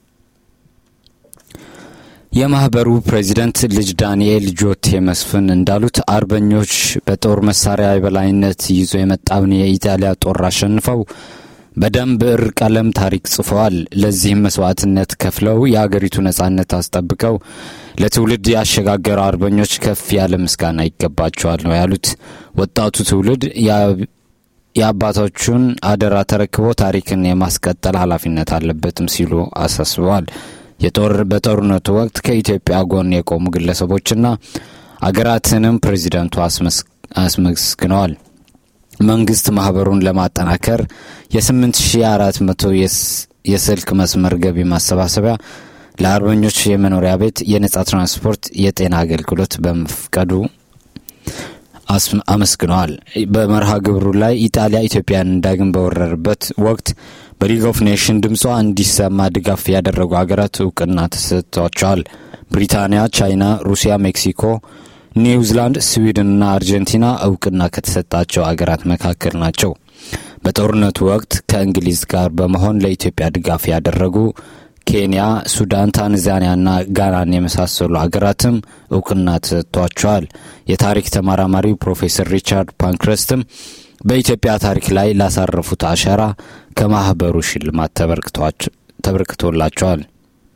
የማህበሩ ፕሬዝዳንት ልጅ ዳንኤል ጆቴ መስፍን እንዳሉት አርበኞች በጦር መሳሪያ የበላይነት ይዞ የመጣውን የኢጣሊያ ጦር አሸንፈው በደም ብዕር ቀለም ታሪክ ጽፈዋል። ለዚህም መስዋዕትነት ከፍለው የአገሪቱ ነጻነት አስጠብቀው ለትውልድ ያሸጋገሩ አርበኞች ከፍ ያለ ምስጋና ይገባቸዋል ነው ያሉት። ወጣቱ ትውልድ የአባቶቹን አደራ ተረክቦ ታሪክን የማስቀጠል ኃላፊነት አለበትም ሲሉ አሳስበዋል። የጦር በጦርነቱ ወቅት ከኢትዮጵያ ጎን የቆሙ ግለሰቦችና አገራትንም ፕሬዝዳንቱ አስመስግነዋል። መንግስት ማህበሩን ለማጠናከር የ8400 የስልክ መስመር ገቢ ማሰባሰቢያ ለአርበኞች የመኖሪያ ቤት፣ የነጻ ትራንስፖርት፣ የጤና አገልግሎት በመፍቀዱ አመስግነዋል። በመርሃ ግብሩ ላይ ኢጣሊያ ኢትዮጵያን ዳግም በወረረበት ወቅት በሊግ ኦፍ ኔሽን ድምጿ እንዲሰማ ድጋፍ ያደረጉ ሀገራት እውቅና ተሰጥቷቸዋል። ብሪታንያ፣ ቻይና፣ ሩሲያ፣ ሜክሲኮ፣ ኒውዚላንድ፣ ስዊድን እና አርጀንቲና እውቅና ከተሰጣቸው አገራት መካከል ናቸው። በጦርነቱ ወቅት ከእንግሊዝ ጋር በመሆን ለኢትዮጵያ ድጋፍ ያደረጉ ኬንያ፣ ሱዳን፣ ታንዛኒያ እና ጋናን የመሳሰሉ አገራትም እውቅና ተሰጥቷቸዋል። የታሪክ ተመራማሪው ፕሮፌሰር ሪቻርድ ፓንክረስትም በኢትዮጵያ ታሪክ ላይ ላሳረፉት አሻራ ከማህበሩ ሽልማት ተበርክቶላቸዋል።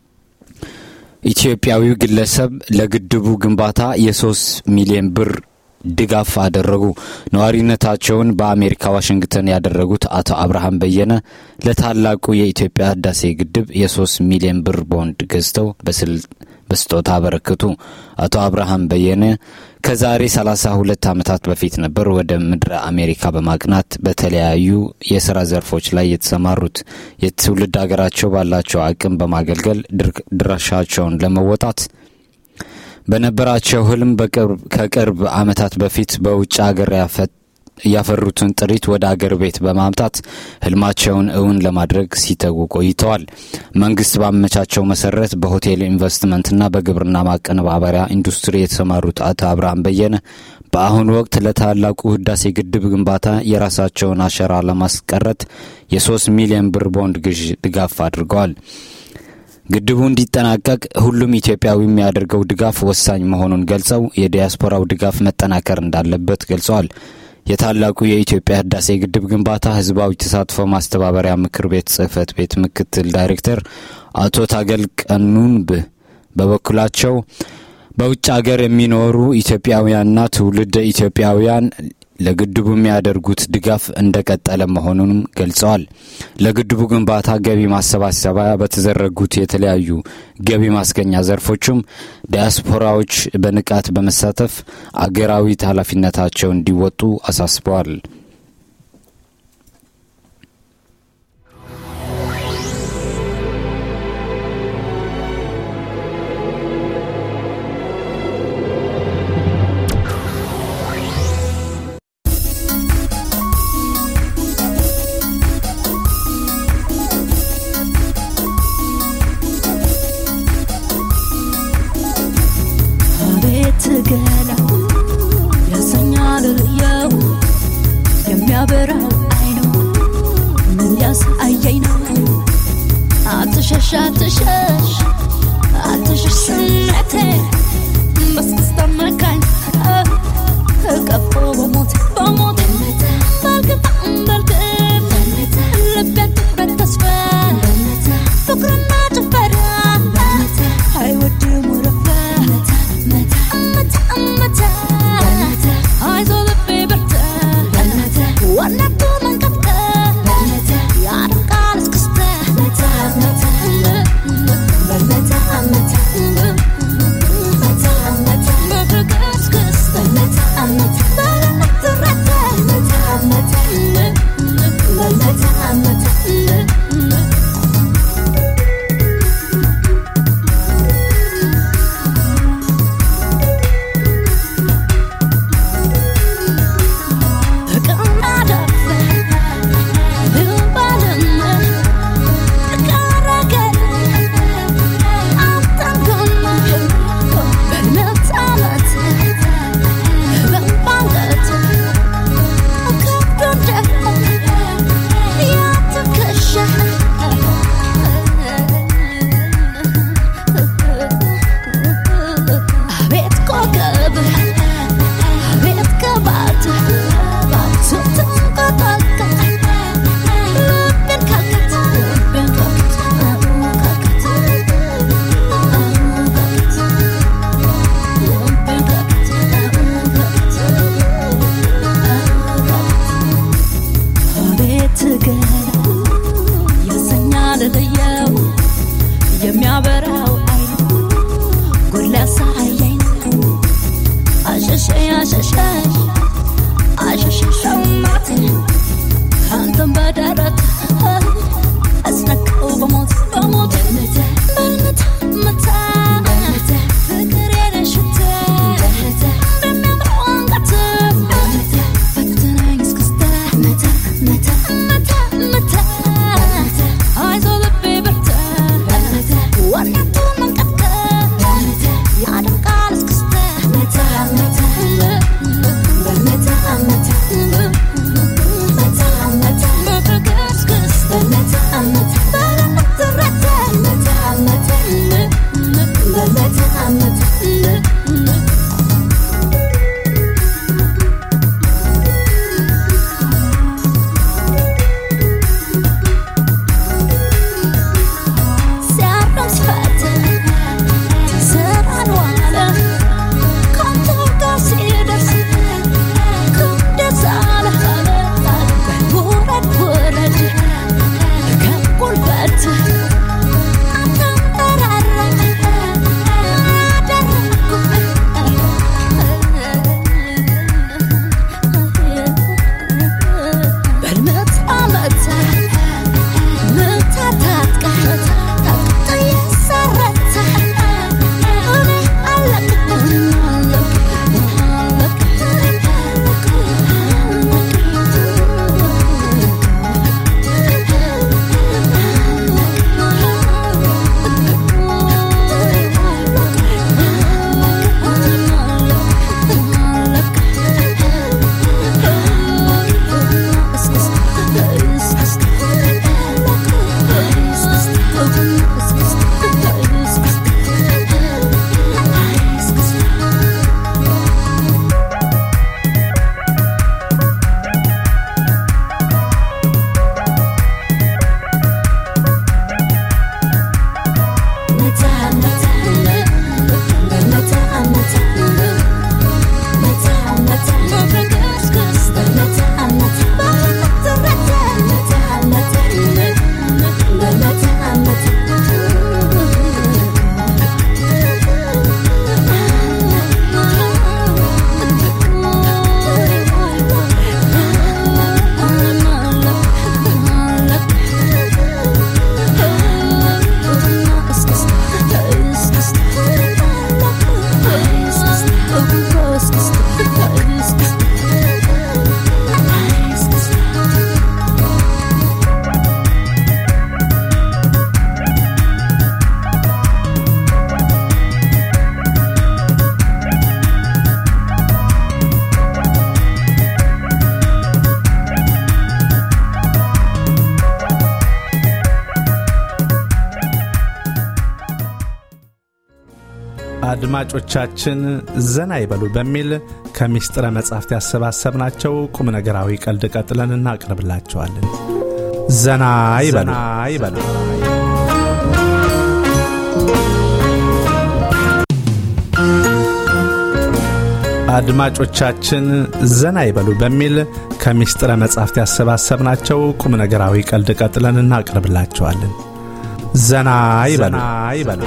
ኢትዮጵያዊው ግለሰብ ለግድቡ ግንባታ የሶስት ሚሊዮን ብር ድጋፍ አደረጉ። ነዋሪነታቸውን በአሜሪካ ዋሽንግተን ያደረጉት አቶ አብርሃም በየነ ለታላቁ የኢትዮጵያ ህዳሴ ግድብ የሶስት ሚሊዮን ብር ቦንድ ገዝተው በስጦታ አበረከቱ። አቶ አብርሃም በየነ ከዛሬ ሰላሳ ሁለት ዓመታት በፊት ነበር ወደ ምድረ አሜሪካ በማቅናት በተለያዩ የሥራ ዘርፎች ላይ የተሰማሩት። የትውልድ ሀገራቸው ባላቸው አቅም በማገልገል ድርሻቸውን ለመወጣት በነበራቸው ህልም ከቅርብ ዓመታት በፊት በውጭ ሀገር ያፈሩትን ጥሪት ወደ አገር ቤት በማምጣት ህልማቸውን እውን ለማድረግ ሲተጉ ቆይተዋል። መንግስት ባመቻቸው መሰረት በሆቴል ኢንቨስትመንትና በግብርና ማቀነባበሪያ ኢንዱስትሪ የተሰማሩት አቶ አብርሃም በየነ በአሁኑ ወቅት ለታላቁ ህዳሴ ግድብ ግንባታ የራሳቸውን አሻራ ለማስቀረት የሶስት ሚሊዮን ብር ቦንድ ግዥ ድጋፍ አድርገዋል። ግድቡ እንዲጠናቀቅ ሁሉም ኢትዮጵያዊ የሚያደርገው ድጋፍ ወሳኝ መሆኑን ገልጸው የዲያስፖራው ድጋፍ መጠናከር እንዳለበት ገልጸዋል። የታላቁ የኢትዮጵያ ህዳሴ ግድብ ግንባታ ህዝባዊ ተሳትፎ ማስተባበሪያ ምክር ቤት ጽህፈት ቤት ምክትል ዳይሬክተር አቶ ታገል ቀኑን በበኩላቸው በውጭ ሀገር የሚኖሩ ኢትዮጵያውያንና ትውልደ ኢትዮጵያውያን ለግድቡ የሚያደርጉት ድጋፍ እንደቀጠለ መሆኑንም ገልጸዋል። ለግድቡ ግንባታ ገቢ ማሰባሰቢያ በተዘረጉት የተለያዩ ገቢ ማስገኛ ዘርፎችም ዲያስፖራዎች በንቃት በመሳተፍ አገራዊ ኃላፊነታቸውን እንዲወጡ አሳስበዋል። አድማጮቻችን ዘና ይበሉ በሚል ከሚስጥረ መጻሕፍት ያሰባሰብናቸው ቁም ነገራዊ ቀልድ ቀጥለን እናቀርብላችኋለን። ዘና ይበሉ ይበሉ። አድማጮቻችን ዘና ይበሉ በሚል ከሚስጥረ መጻሕፍት ያሰባሰብናቸው ቁም ነገራዊ ቀልድ ቀጥለን እናቀርብላችኋለን። ዘና ይበሉ ይበሉ።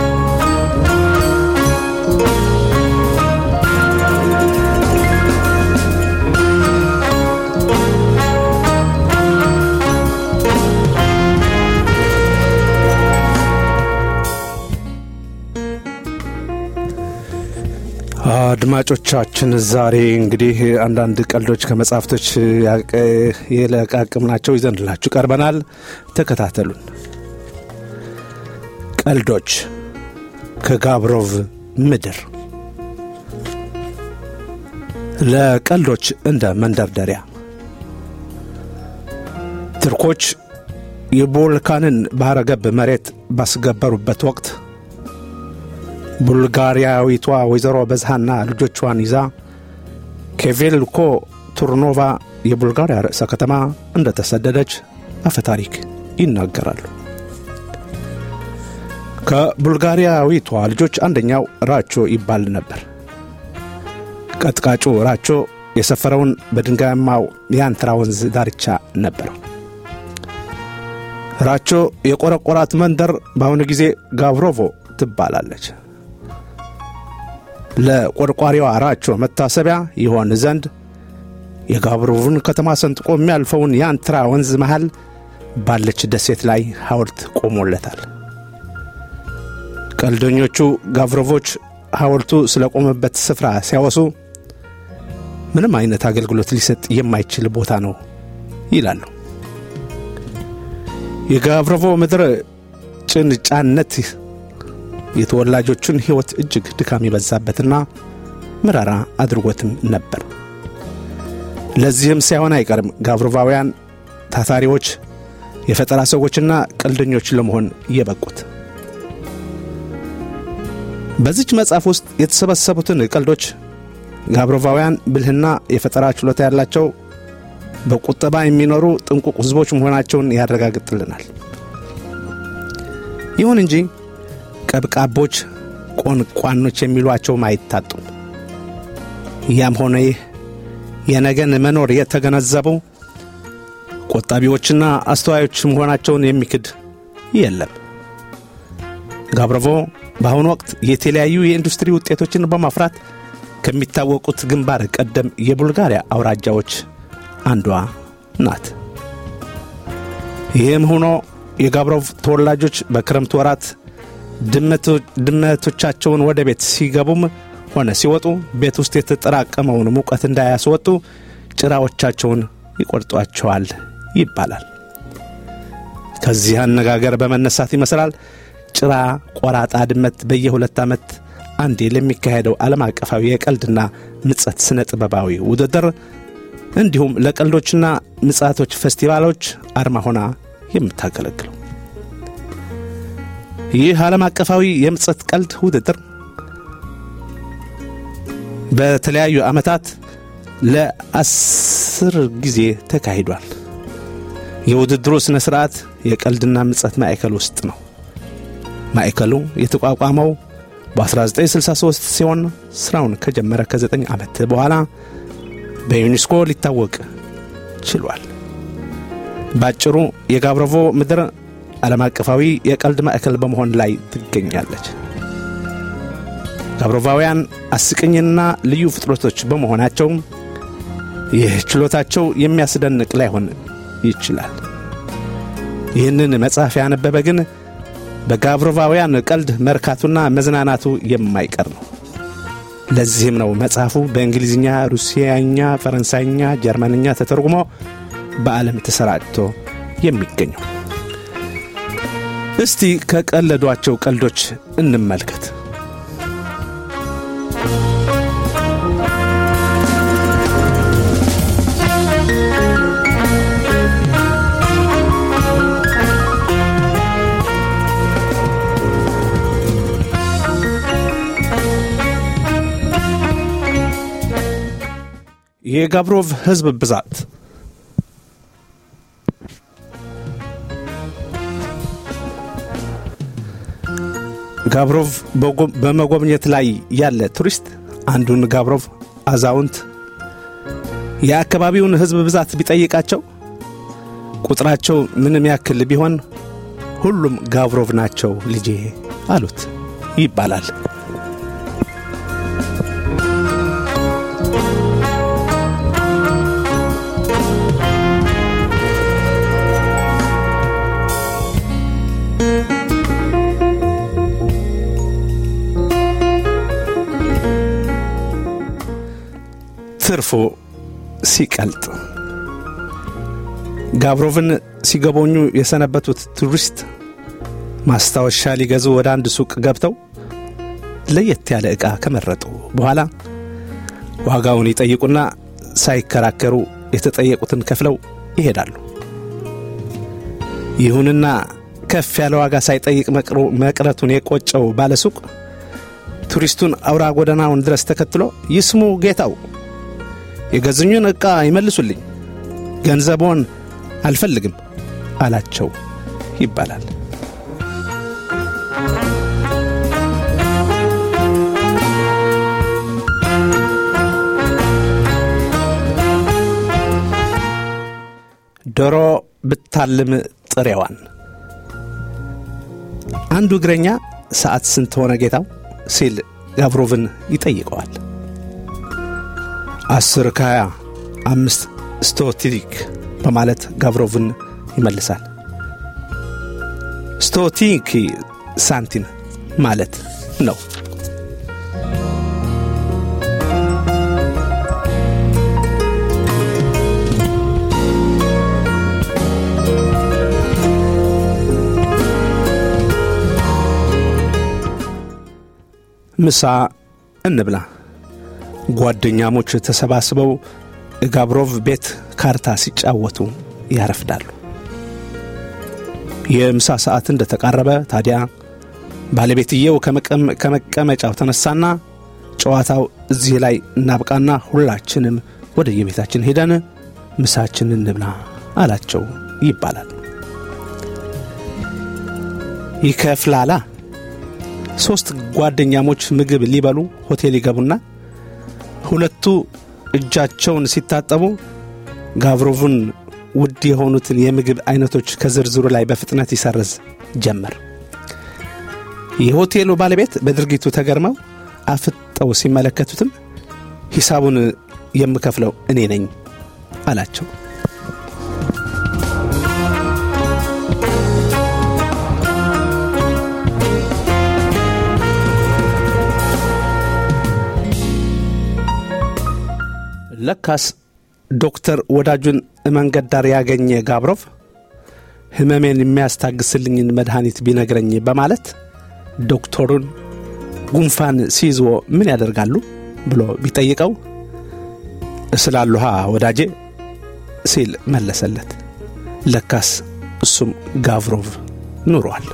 አድማጮቻችን ዛሬ እንግዲህ አንዳንድ ቀልዶች ከመጻሕፍቶች የለቃቅምናቸው ይዘንላችሁ ቀርበናል። ተከታተሉን። ቀልዶች ከጋብሮቭ ምድር። ለቀልዶች እንደ መንደርደሪያ። ትርኮች የቦልካንን ባህረ ገብ መሬት ባስገበሩበት ወቅት ቡልጋሪያዊቷ ወይዘሮ በዝሃና ልጆቿን ይዛ ከቬልኮ ቱርኖቫ የቡልጋሪያ ርዕሰ ከተማ እንደተሰደደች አፈታሪክ ይናገራሉ። ከቡልጋሪያዊቷ ልጆች አንደኛው ራቾ ይባል ነበር። ቀጥቃጩ ራቾ የሰፈረውን በድንጋያማው የአንትራ ወንዝ ዳርቻ ነበር። ራቾ የቆረቆራት መንደር በአሁኑ ጊዜ ጋብሮቮ ትባላለች። ለቆርቋሪዋ ራቾ መታሰቢያ ይሆን ዘንድ የጋብሮቭን ከተማ ሰንጥቆ የሚያልፈውን የአንትራ ወንዝ መሃል ባለች ደሴት ላይ ሐውልት ቆሞለታል። ቀልደኞቹ ጋብሮቮች ሐውልቱ ስለቆመበት ስፍራ ሲያወሱ ምንም አይነት አገልግሎት ሊሰጥ የማይችል ቦታ ነው ይላሉ። የጋብሮቮ ምድር ጭንጫነት የተወላጆቹን ሕይወት እጅግ ድካም ይበዛበትና መራራ አድርጎትም ነበር። ለዚህም ሳይሆን አይቀርም ጋብሮቫውያን ታታሪዎች፣ የፈጠራ ሰዎችና ቀልደኞች ለመሆን የበቁት። በዚች መጽሐፍ ውስጥ የተሰበሰቡትን ቀልዶች ጋብሮቫውያን ብልህና የፈጠራ ችሎታ ያላቸው በቁጠባ የሚኖሩ ጥንቁቅ ሕዝቦች መሆናቸውን ያረጋግጥልናል። ይሁን እንጂ ቀብቃቦች፣ ቆንቋኖች የሚሏቸው አይታጡም። ያም ሆነ ይህ የነገን መኖር የተገነዘቡ ቆጣቢዎችና አስተዋዮች መሆናቸውን የሚክድ የለም። ጋብሮቮ በአሁኑ ወቅት የተለያዩ የኢንዱስትሪ ውጤቶችን በማፍራት ከሚታወቁት ግንባር ቀደም የቡልጋሪያ አውራጃዎች አንዷ ናት። ይህም ሆኖ የጋብሮቭ ተወላጆች በክረምት ወራት ድመቶቻቸውን ወደ ቤት ሲገቡም ሆነ ሲወጡ ቤት ውስጥ የተጠራቀመውን ሙቀት እንዳያስወጡ ጭራዎቻቸውን ይቆርጧቸዋል ይባላል። ከዚህ አነጋገር በመነሳት ይመስላል ጭራ ቆራጣ ድመት በየሁለት ዓመት አንዴ ለሚካሄደው ዓለም አቀፋዊ የቀልድና ምጸት ስነ ጥበባዊ ውድድር እንዲሁም ለቀልዶችና ምጻቶች ፌስቲቫሎች አርማ ሆና የምታገለግለው። ይህ ዓለም አቀፋዊ የምጸት ቀልድ ውድድር በተለያዩ ዓመታት ለአስር ጊዜ ተካሂዷል። የውድድሩ ስነ ስርዓት የቀልድና ምጸት ማዕከል ውስጥ ነው። ማዕከሉ የተቋቋመው በ1963 ሲሆን ስራውን ከጀመረ ከዘጠኝ ዓመት በኋላ በዩኔስኮ ሊታወቅ ችሏል። ባጭሩ የጋብሮቮ ምድር ዓለም አቀፋዊ የቀልድ ማዕከል በመሆን ላይ ትገኛለች። ጋብሮቫውያን አስቀኝና ልዩ ፍጥረቶች በመሆናቸው ይህ ችሎታቸው የሚያስደንቅ ላይሆን ይችላል። ይህንን መጽሐፍ ያነበበ ግን በጋብሮቫውያን ቀልድ መርካቱና መዝናናቱ የማይቀር ነው። ለዚህም ነው መጽሐፉ በእንግሊዝኛ፣ ሩሲያኛ፣ ፈረንሳይኛ፣ ጀርመንኛ ተተርጉሞ በዓለም ተሰራጭቶ የሚገኘው። እስቲ ከቀለዷቸው ቀልዶች እንመልከት። የጋብሮቭ ህዝብ ብዛት ጋብሮቭ በመጎብኘት ላይ ያለ ቱሪስት አንዱን ጋብሮቭ አዛውንት የአካባቢውን ህዝብ ብዛት ቢጠይቃቸው ቁጥራቸው ምንም ያክል ቢሆን ሁሉም ጋብሮቭ ናቸው ልጄ አሉት ይባላል። ትርፉ ሲቀልጥ ጋብሮቭን ሲገቦኙ የሰነበቱት ቱሪስት ማስታወሻ ሊገዙ ወደ አንድ ሱቅ ገብተው ለየት ያለ ዕቃ ከመረጡ በኋላ ዋጋውን ይጠይቁና ሳይከራከሩ የተጠየቁትን ከፍለው ይሄዳሉ። ይሁንና ከፍ ያለ ዋጋ ሳይጠይቅ መቅረቱን የቆጨው ባለሱቅ ቱሪስቱን አውራ ጎዳናውን ድረስ ተከትሎ ይስሙ ጌታው የገዙኝን ዕቃ ይመልሱልኝ ገንዘቦን አልፈልግም አላቸው ይባላል። ዶሮ ብታልም ጥሬዋን አንዱ እግረኛ ሰዓት ስንት ሆነ ጌታው ሲል ጋብሮቭን ይጠይቀዋል። አስር ከሀያ አምስት ስቶቲክ በማለት ጋብሮቭን ይመልሳል። ስቶቲክ ሳንቲም ማለት ነው። ምሳ እንብላ ጓደኛሞች ተሰባስበው ጋብሮቭ ቤት ካርታ ሲጫወቱ ያረፍዳሉ። የምሳ ሰዓት እንደተቃረበ ታዲያ ባለቤትየው ከመቀመጫው ተነሳና ጨዋታው እዚህ ላይ እናብቃና ሁላችንም ወደ የቤታችን ሄደን ምሳችንን እንብላ አላቸው ይባላል። ይከፍላላ ሶስት ጓደኛሞች ምግብ ሊበሉ ሆቴል ይገቡና ሁለቱ እጃቸውን ሲታጠቡ ጋብሮቭን ውድ የሆኑትን የምግብ አይነቶች ከዝርዝሩ ላይ በፍጥነት ይሰርዝ ጀመር። የሆቴሉ ባለቤት በድርጊቱ ተገርመው አፍጠው ሲመለከቱትም ሂሳቡን የምከፍለው እኔ ነኝ አላቸው። ለካስ ዶክተር ወዳጁን መንገድ ዳር ያገኘ ጋብሮቭ ህመሜን የሚያስታግስልኝን መድኃኒት ቢነግረኝ በማለት ዶክተሩን ጉንፋን ሲይዞ ምን ያደርጋሉ ብሎ ቢጠይቀው እስላሉሃ ወዳጄ ሲል መለሰለት። ለካስ እሱም ጋብሮቭ ኑሯል።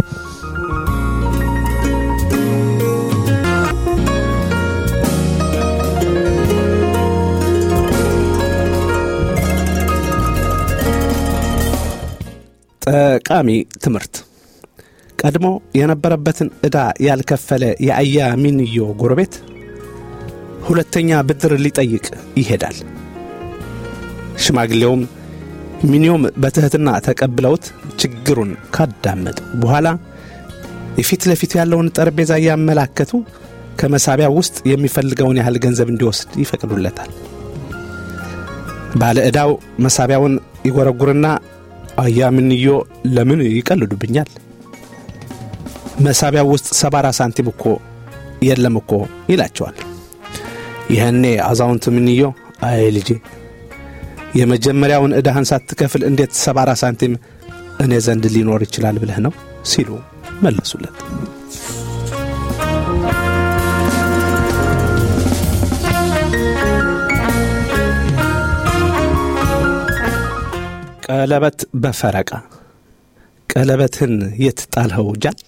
ጠቃሚ ትምህርት ቀድሞ የነበረበትን ዕዳ ያልከፈለ የአያ ሚንዮ ጎረቤት ሁለተኛ ብድር ሊጠይቅ ይሄዳል። ሽማግሌውም ሚኒዮም በትህትና ተቀብለውት ችግሩን ካዳመጡ በኋላ የፊት ለፊት ያለውን ጠረጴዛ ያመላከቱ ከመሳቢያው ውስጥ የሚፈልገውን ያህል ገንዘብ እንዲወስድ ይፈቅዱለታል። ባለ ዕዳው መሳቢያውን ይጎረጉርና አያምንዮ ለምን ይቀልዱብኛል? መሳቢያው ውስጥ ሰባ ሳንቲም እኮ የለም እኮ ይላቸዋል። ይሄኔ አዛውንት ምንዮ አይ ልጄ የመጀመሪያውን ዕዳህን ሳትከፍል እንዴት ሰባ ሳንቲም እኔ ዘንድ ሊኖር ይችላል ብለህ ነው ሲሉ መለሱለት። ቀለበት በፈረቃ ቀለበትን የት ጣልኸው ጃል?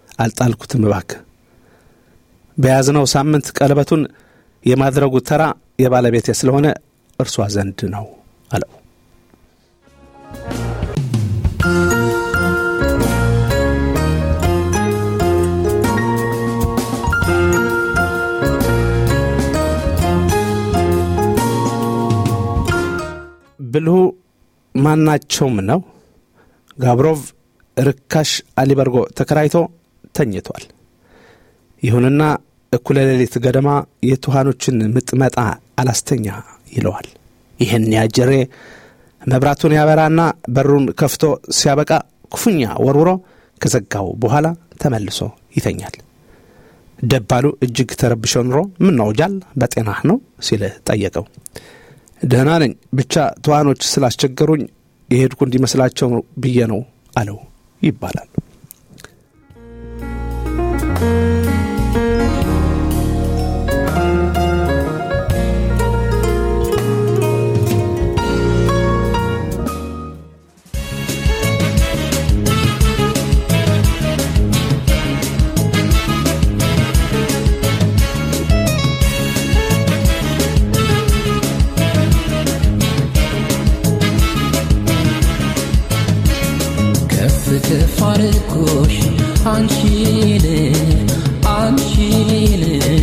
አልጣልኩትም እባክህ። በያዝነው ሳምንት ቀለበቱን የማድረጉ ተራ የባለቤቴ ስለሆነ እርሷ ዘንድ ነው አለው። ብልሁ ማናቸውም ነው። ጋብሮቭ ርካሽ አሊበርጎ ተከራይቶ ተኝቷል። ይሁንና እኩለ ሌሊት ገደማ የቱሃኖችን ምጥመጣ አላስተኛ ይለዋል። ይሄን ያጀሬ መብራቱን ያበራና በሩን ከፍቶ ሲያበቃ ኩፍኛ ወርውሮ ከዘጋው በኋላ ተመልሶ ይተኛል። ደባሉ እጅግ ተረብሾ ኖሮ ምን ነው ጃል በጤናህ ነው ሲል ጠየቀው። ደህና ነኝ፣ ብቻ ቱሃኖች ስላስቸገሩኝ የሄድኩ እንዲመስላቸው ብዬ ነው አለው ይባላል። ከፋርኩሽ አንቺን አንቺን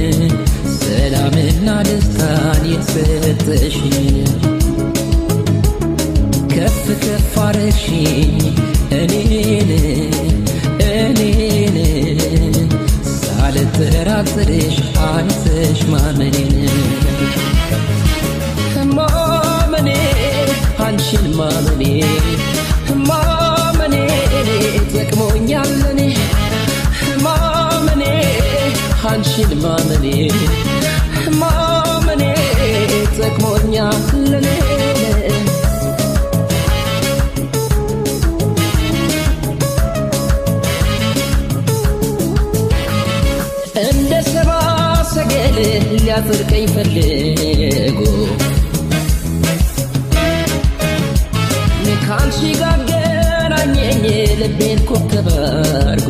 ሰላምና ደስታን የሰጠሽኝ ከፍ ከፋርሽ እኔን እኔን ሳልጠራጥርሽ አንተሽ ማመኔን ማመኔ አንቺን ማመኔ ማመኔ ተቅሞኛል ለኔ ማመኔ አንቺን ማመኔ ማመኔ ተቅሞኛል ለኔ እንደ ሰባ ሰገል ሊያጥርቀኝ ፈልጎ ካንቺ ጋር ገናኘኝ ልቤን ኮከብ አርጎ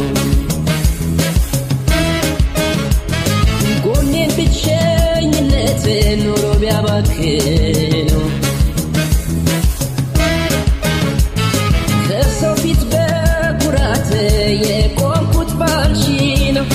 ጎኔን ብቸኝነት ኑሮ ቢያባክነው ከሰው ፊት በኩራት የቆምኩት ባንቺ ነው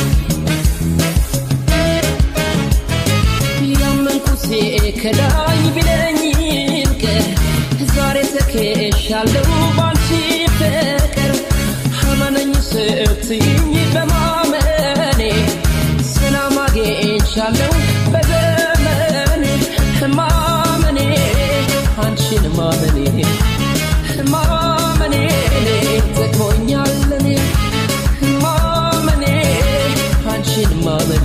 ያመንኩት ከዳኝ ቢለኝም ቀር ዛሬ ተከሻለሁ ባንቺ ፍቅር ሐመነኝ ስትይኝ በማመኔ ሰላም አግኝቻለሁ በዘመኔ ማመኔ አንቺን ማመኔ ማመኔ ተቅሞኛል ለኔ ማመኔ አንቺን ማመኔ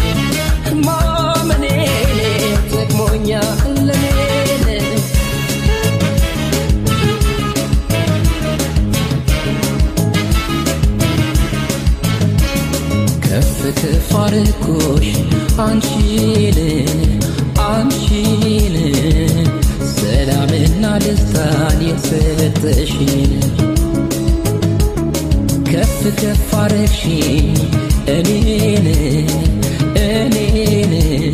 ማመኔ ተቅሞኛል ለኔ ከፋርኩሽ አንቺን አንቺን ሰላምና ደስታን የሰጠሽኝ ከፍ ከፋርሽ እኔን እኔን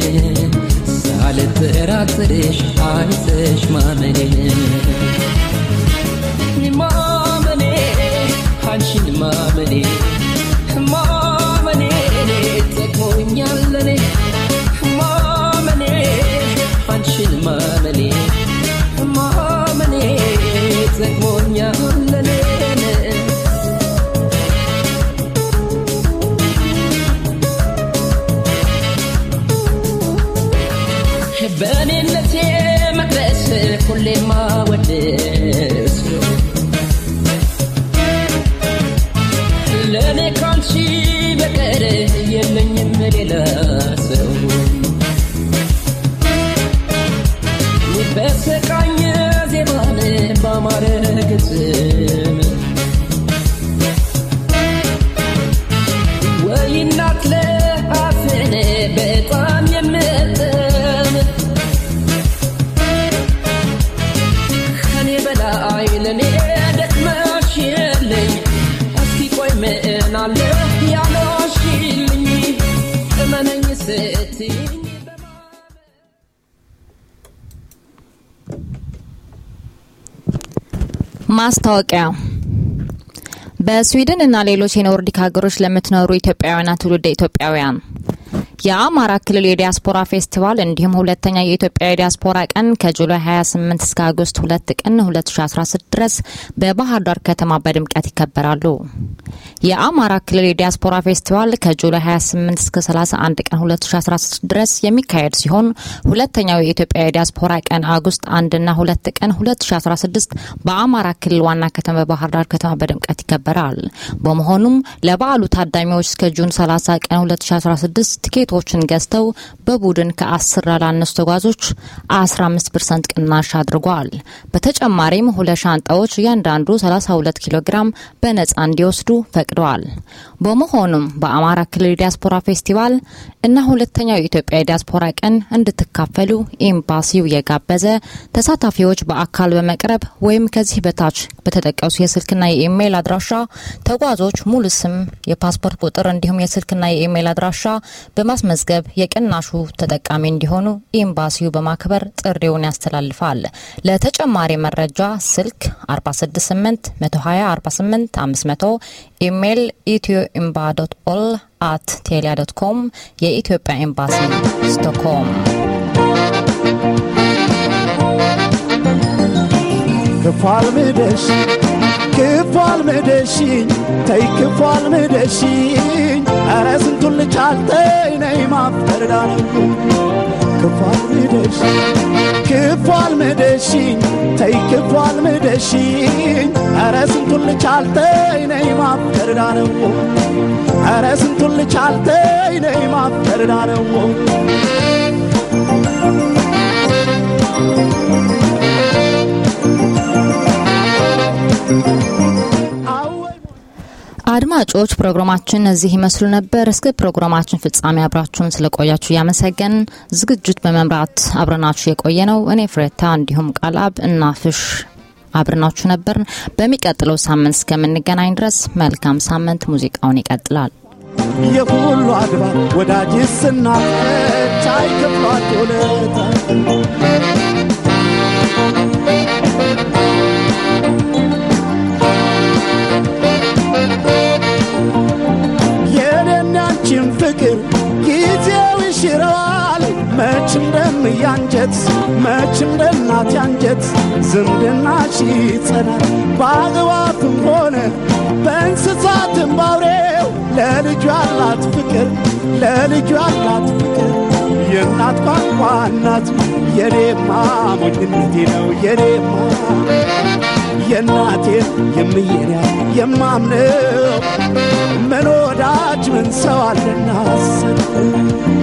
ሳልጠራጥርሽ አንተሽ ማመኔን ማመኔ አንቺን ማመኔ ማመኔ ተቅሞኛል ለኔ ማመኔ አንቺን ማመኔ ማመኔ ተቅሞኛል ለኔ በእኔነቴ መቅደስ ሁሌማ ወደስ ለኔ ካንቺ በቀር የለኝም ሌላ ሰው በሰቃኝ ዜማን ባማረ ግጥም ወይናት ለአፍኔ በጣም የምጥም ከኔ በላይ ለኔ ደክመሽ የለኝ እስኪ ቆይ ምን አለ ያለሽልኝ እመነኝ ስትይኝ ማስታወቂያ በስዊድን እና ሌሎች የኖርዲክ ሀገሮች ለምትኖሩ ኢትዮጵያውያንና ትውልደ ኢትዮጵያውያን የአማራ ክልል የዲያስፖራ ፌስቲቫል እንዲሁም ሁለተኛ የኢትዮጵያ የዲያስፖራ ቀን ከጁላይ ሃያ ስምንት እስከ አጎስት ሁለት ቀን ሁለት ሺህ አስራ ስድስት ድረስ በባህር ዳር ከተማ በድምቀት ይከበራሉ። የአማራ ክልል የዲያስፖራ ፌስቲቫል ከጁላይ ሃያ ስምንት እስከ ሰላሳ አንድ ቀን ሁለት ሺህ አስራ ስድስት ድረስ የሚካሄድ ሲሆን ሁለተኛው የኢትዮጵያ የዲያስፖራ ቀን አጎስት አንድ እና ሁለት ቀን ሁለት ሺህ አስራ ስድስት በአማራ ክልል ዋና ከተማ ባህር ዳር ከተማ በድምቀት ይከበራል። በመሆኑም ለበዓሉ ታዳሚዎች እስከ ጁን ሰላሳ ቀን ሁለት ሺህ አስራ ስድስት ቲኬቶችን ገዝተው በቡድን ከ10 ላላነሱ ተጓዦች አስራ አምስት ፐርሰንት ቅናሽ አድርጓል። በተጨማሪም ሁለት ሻንጣዎች ያንዳንዱ ሰላሳ ሁለት ኪሎ ግራም በነፃ እንዲወስዱ ፈቅደዋል። በመሆኑም በአማራ ክልል ዲያስፖራ ፌስቲቫል እና ሁለተኛው የኢትዮጵያ ዲያስፖራ ቀን እንድትካፈሉ ኤምባሲው የጋበዘ ተሳታፊዎች በአካል በመቅረብ ወይም ከዚህ በታች በተጠቀሱ የስልክና የኢሜል አድራሻ ተጓዦች ሙሉ ስም፣ የፓስፖርት ቁጥር እንዲሁም የስልክና የኢሜል አድራሻ በማስመዝገብ የቅናሹ ተጠቃሚ እንዲሆኑ ኤምባሲው በማክበር ጥሪውን ያስተላልፋል። ለተጨማሪ መረጃ ስልክ አራት ስድስት ስምንት አንድ ሁለት ዜሮ አራት ስምንት አምስት መቶ ኢሜል ኢትዮ ኤምባ ዶት ኦል አት ቴሊያ ዶት ኮም የኢትዮጵያ ኤምባሲ ስቶክሆልም። ክፋል ምደሽ ክፋል ምደሽኝ ተይ ክፋል ምደሽኝ አረ ስንቱን ልቻልተይ ነይ ማፍቀርዳነው ክፋል ምደሽ ክፋል ምደሽኝ ተይ ክፋል ምደሽኝ አረ ስንቱን ልቻልተይ ነይ ማፍቀርዳነው አረ ስንቱን ልቻልተይ ነይ ማፍቀርዳነው አድማጮች ፕሮግራማችን እዚህ ይመስሉ ነበር። እስከ ፕሮግራማችን ፍጻሜ አብራችሁን ስለቆያችሁ ያመሰገን። ዝግጅት በመምራት አብረናችሁ የቆየነው እኔ ፍሬታ እንዲሁም ቃላብ እና ፍሽ አብረናችሁ ነበር። በሚቀጥለው ሳምንት እስከምንገናኝ ድረስ መልካም ሳምንት። ሙዚቃውን ይቀጥላል። የሁሉ አድባ ወዳጅስና ቻይ ከፋት ወለታ የደናችን ፍቅር ጊዜው ይሽራል መችም ደም ያንጀት መችም ደናት ያንጀት ዝምድናሽ ይጸናል ባግባትም ሆነ በእንስሳትም ባውሬው ለልጁ ያላት ፍቅር ለልጁ ያላት ፍቅር የእናት ቋንቋ እናት የኔማ ሞኝነቴ ነው የኔማ የእናቴን የምየኔ የማምነው ምን ወዳጅ ምን ሰው አለና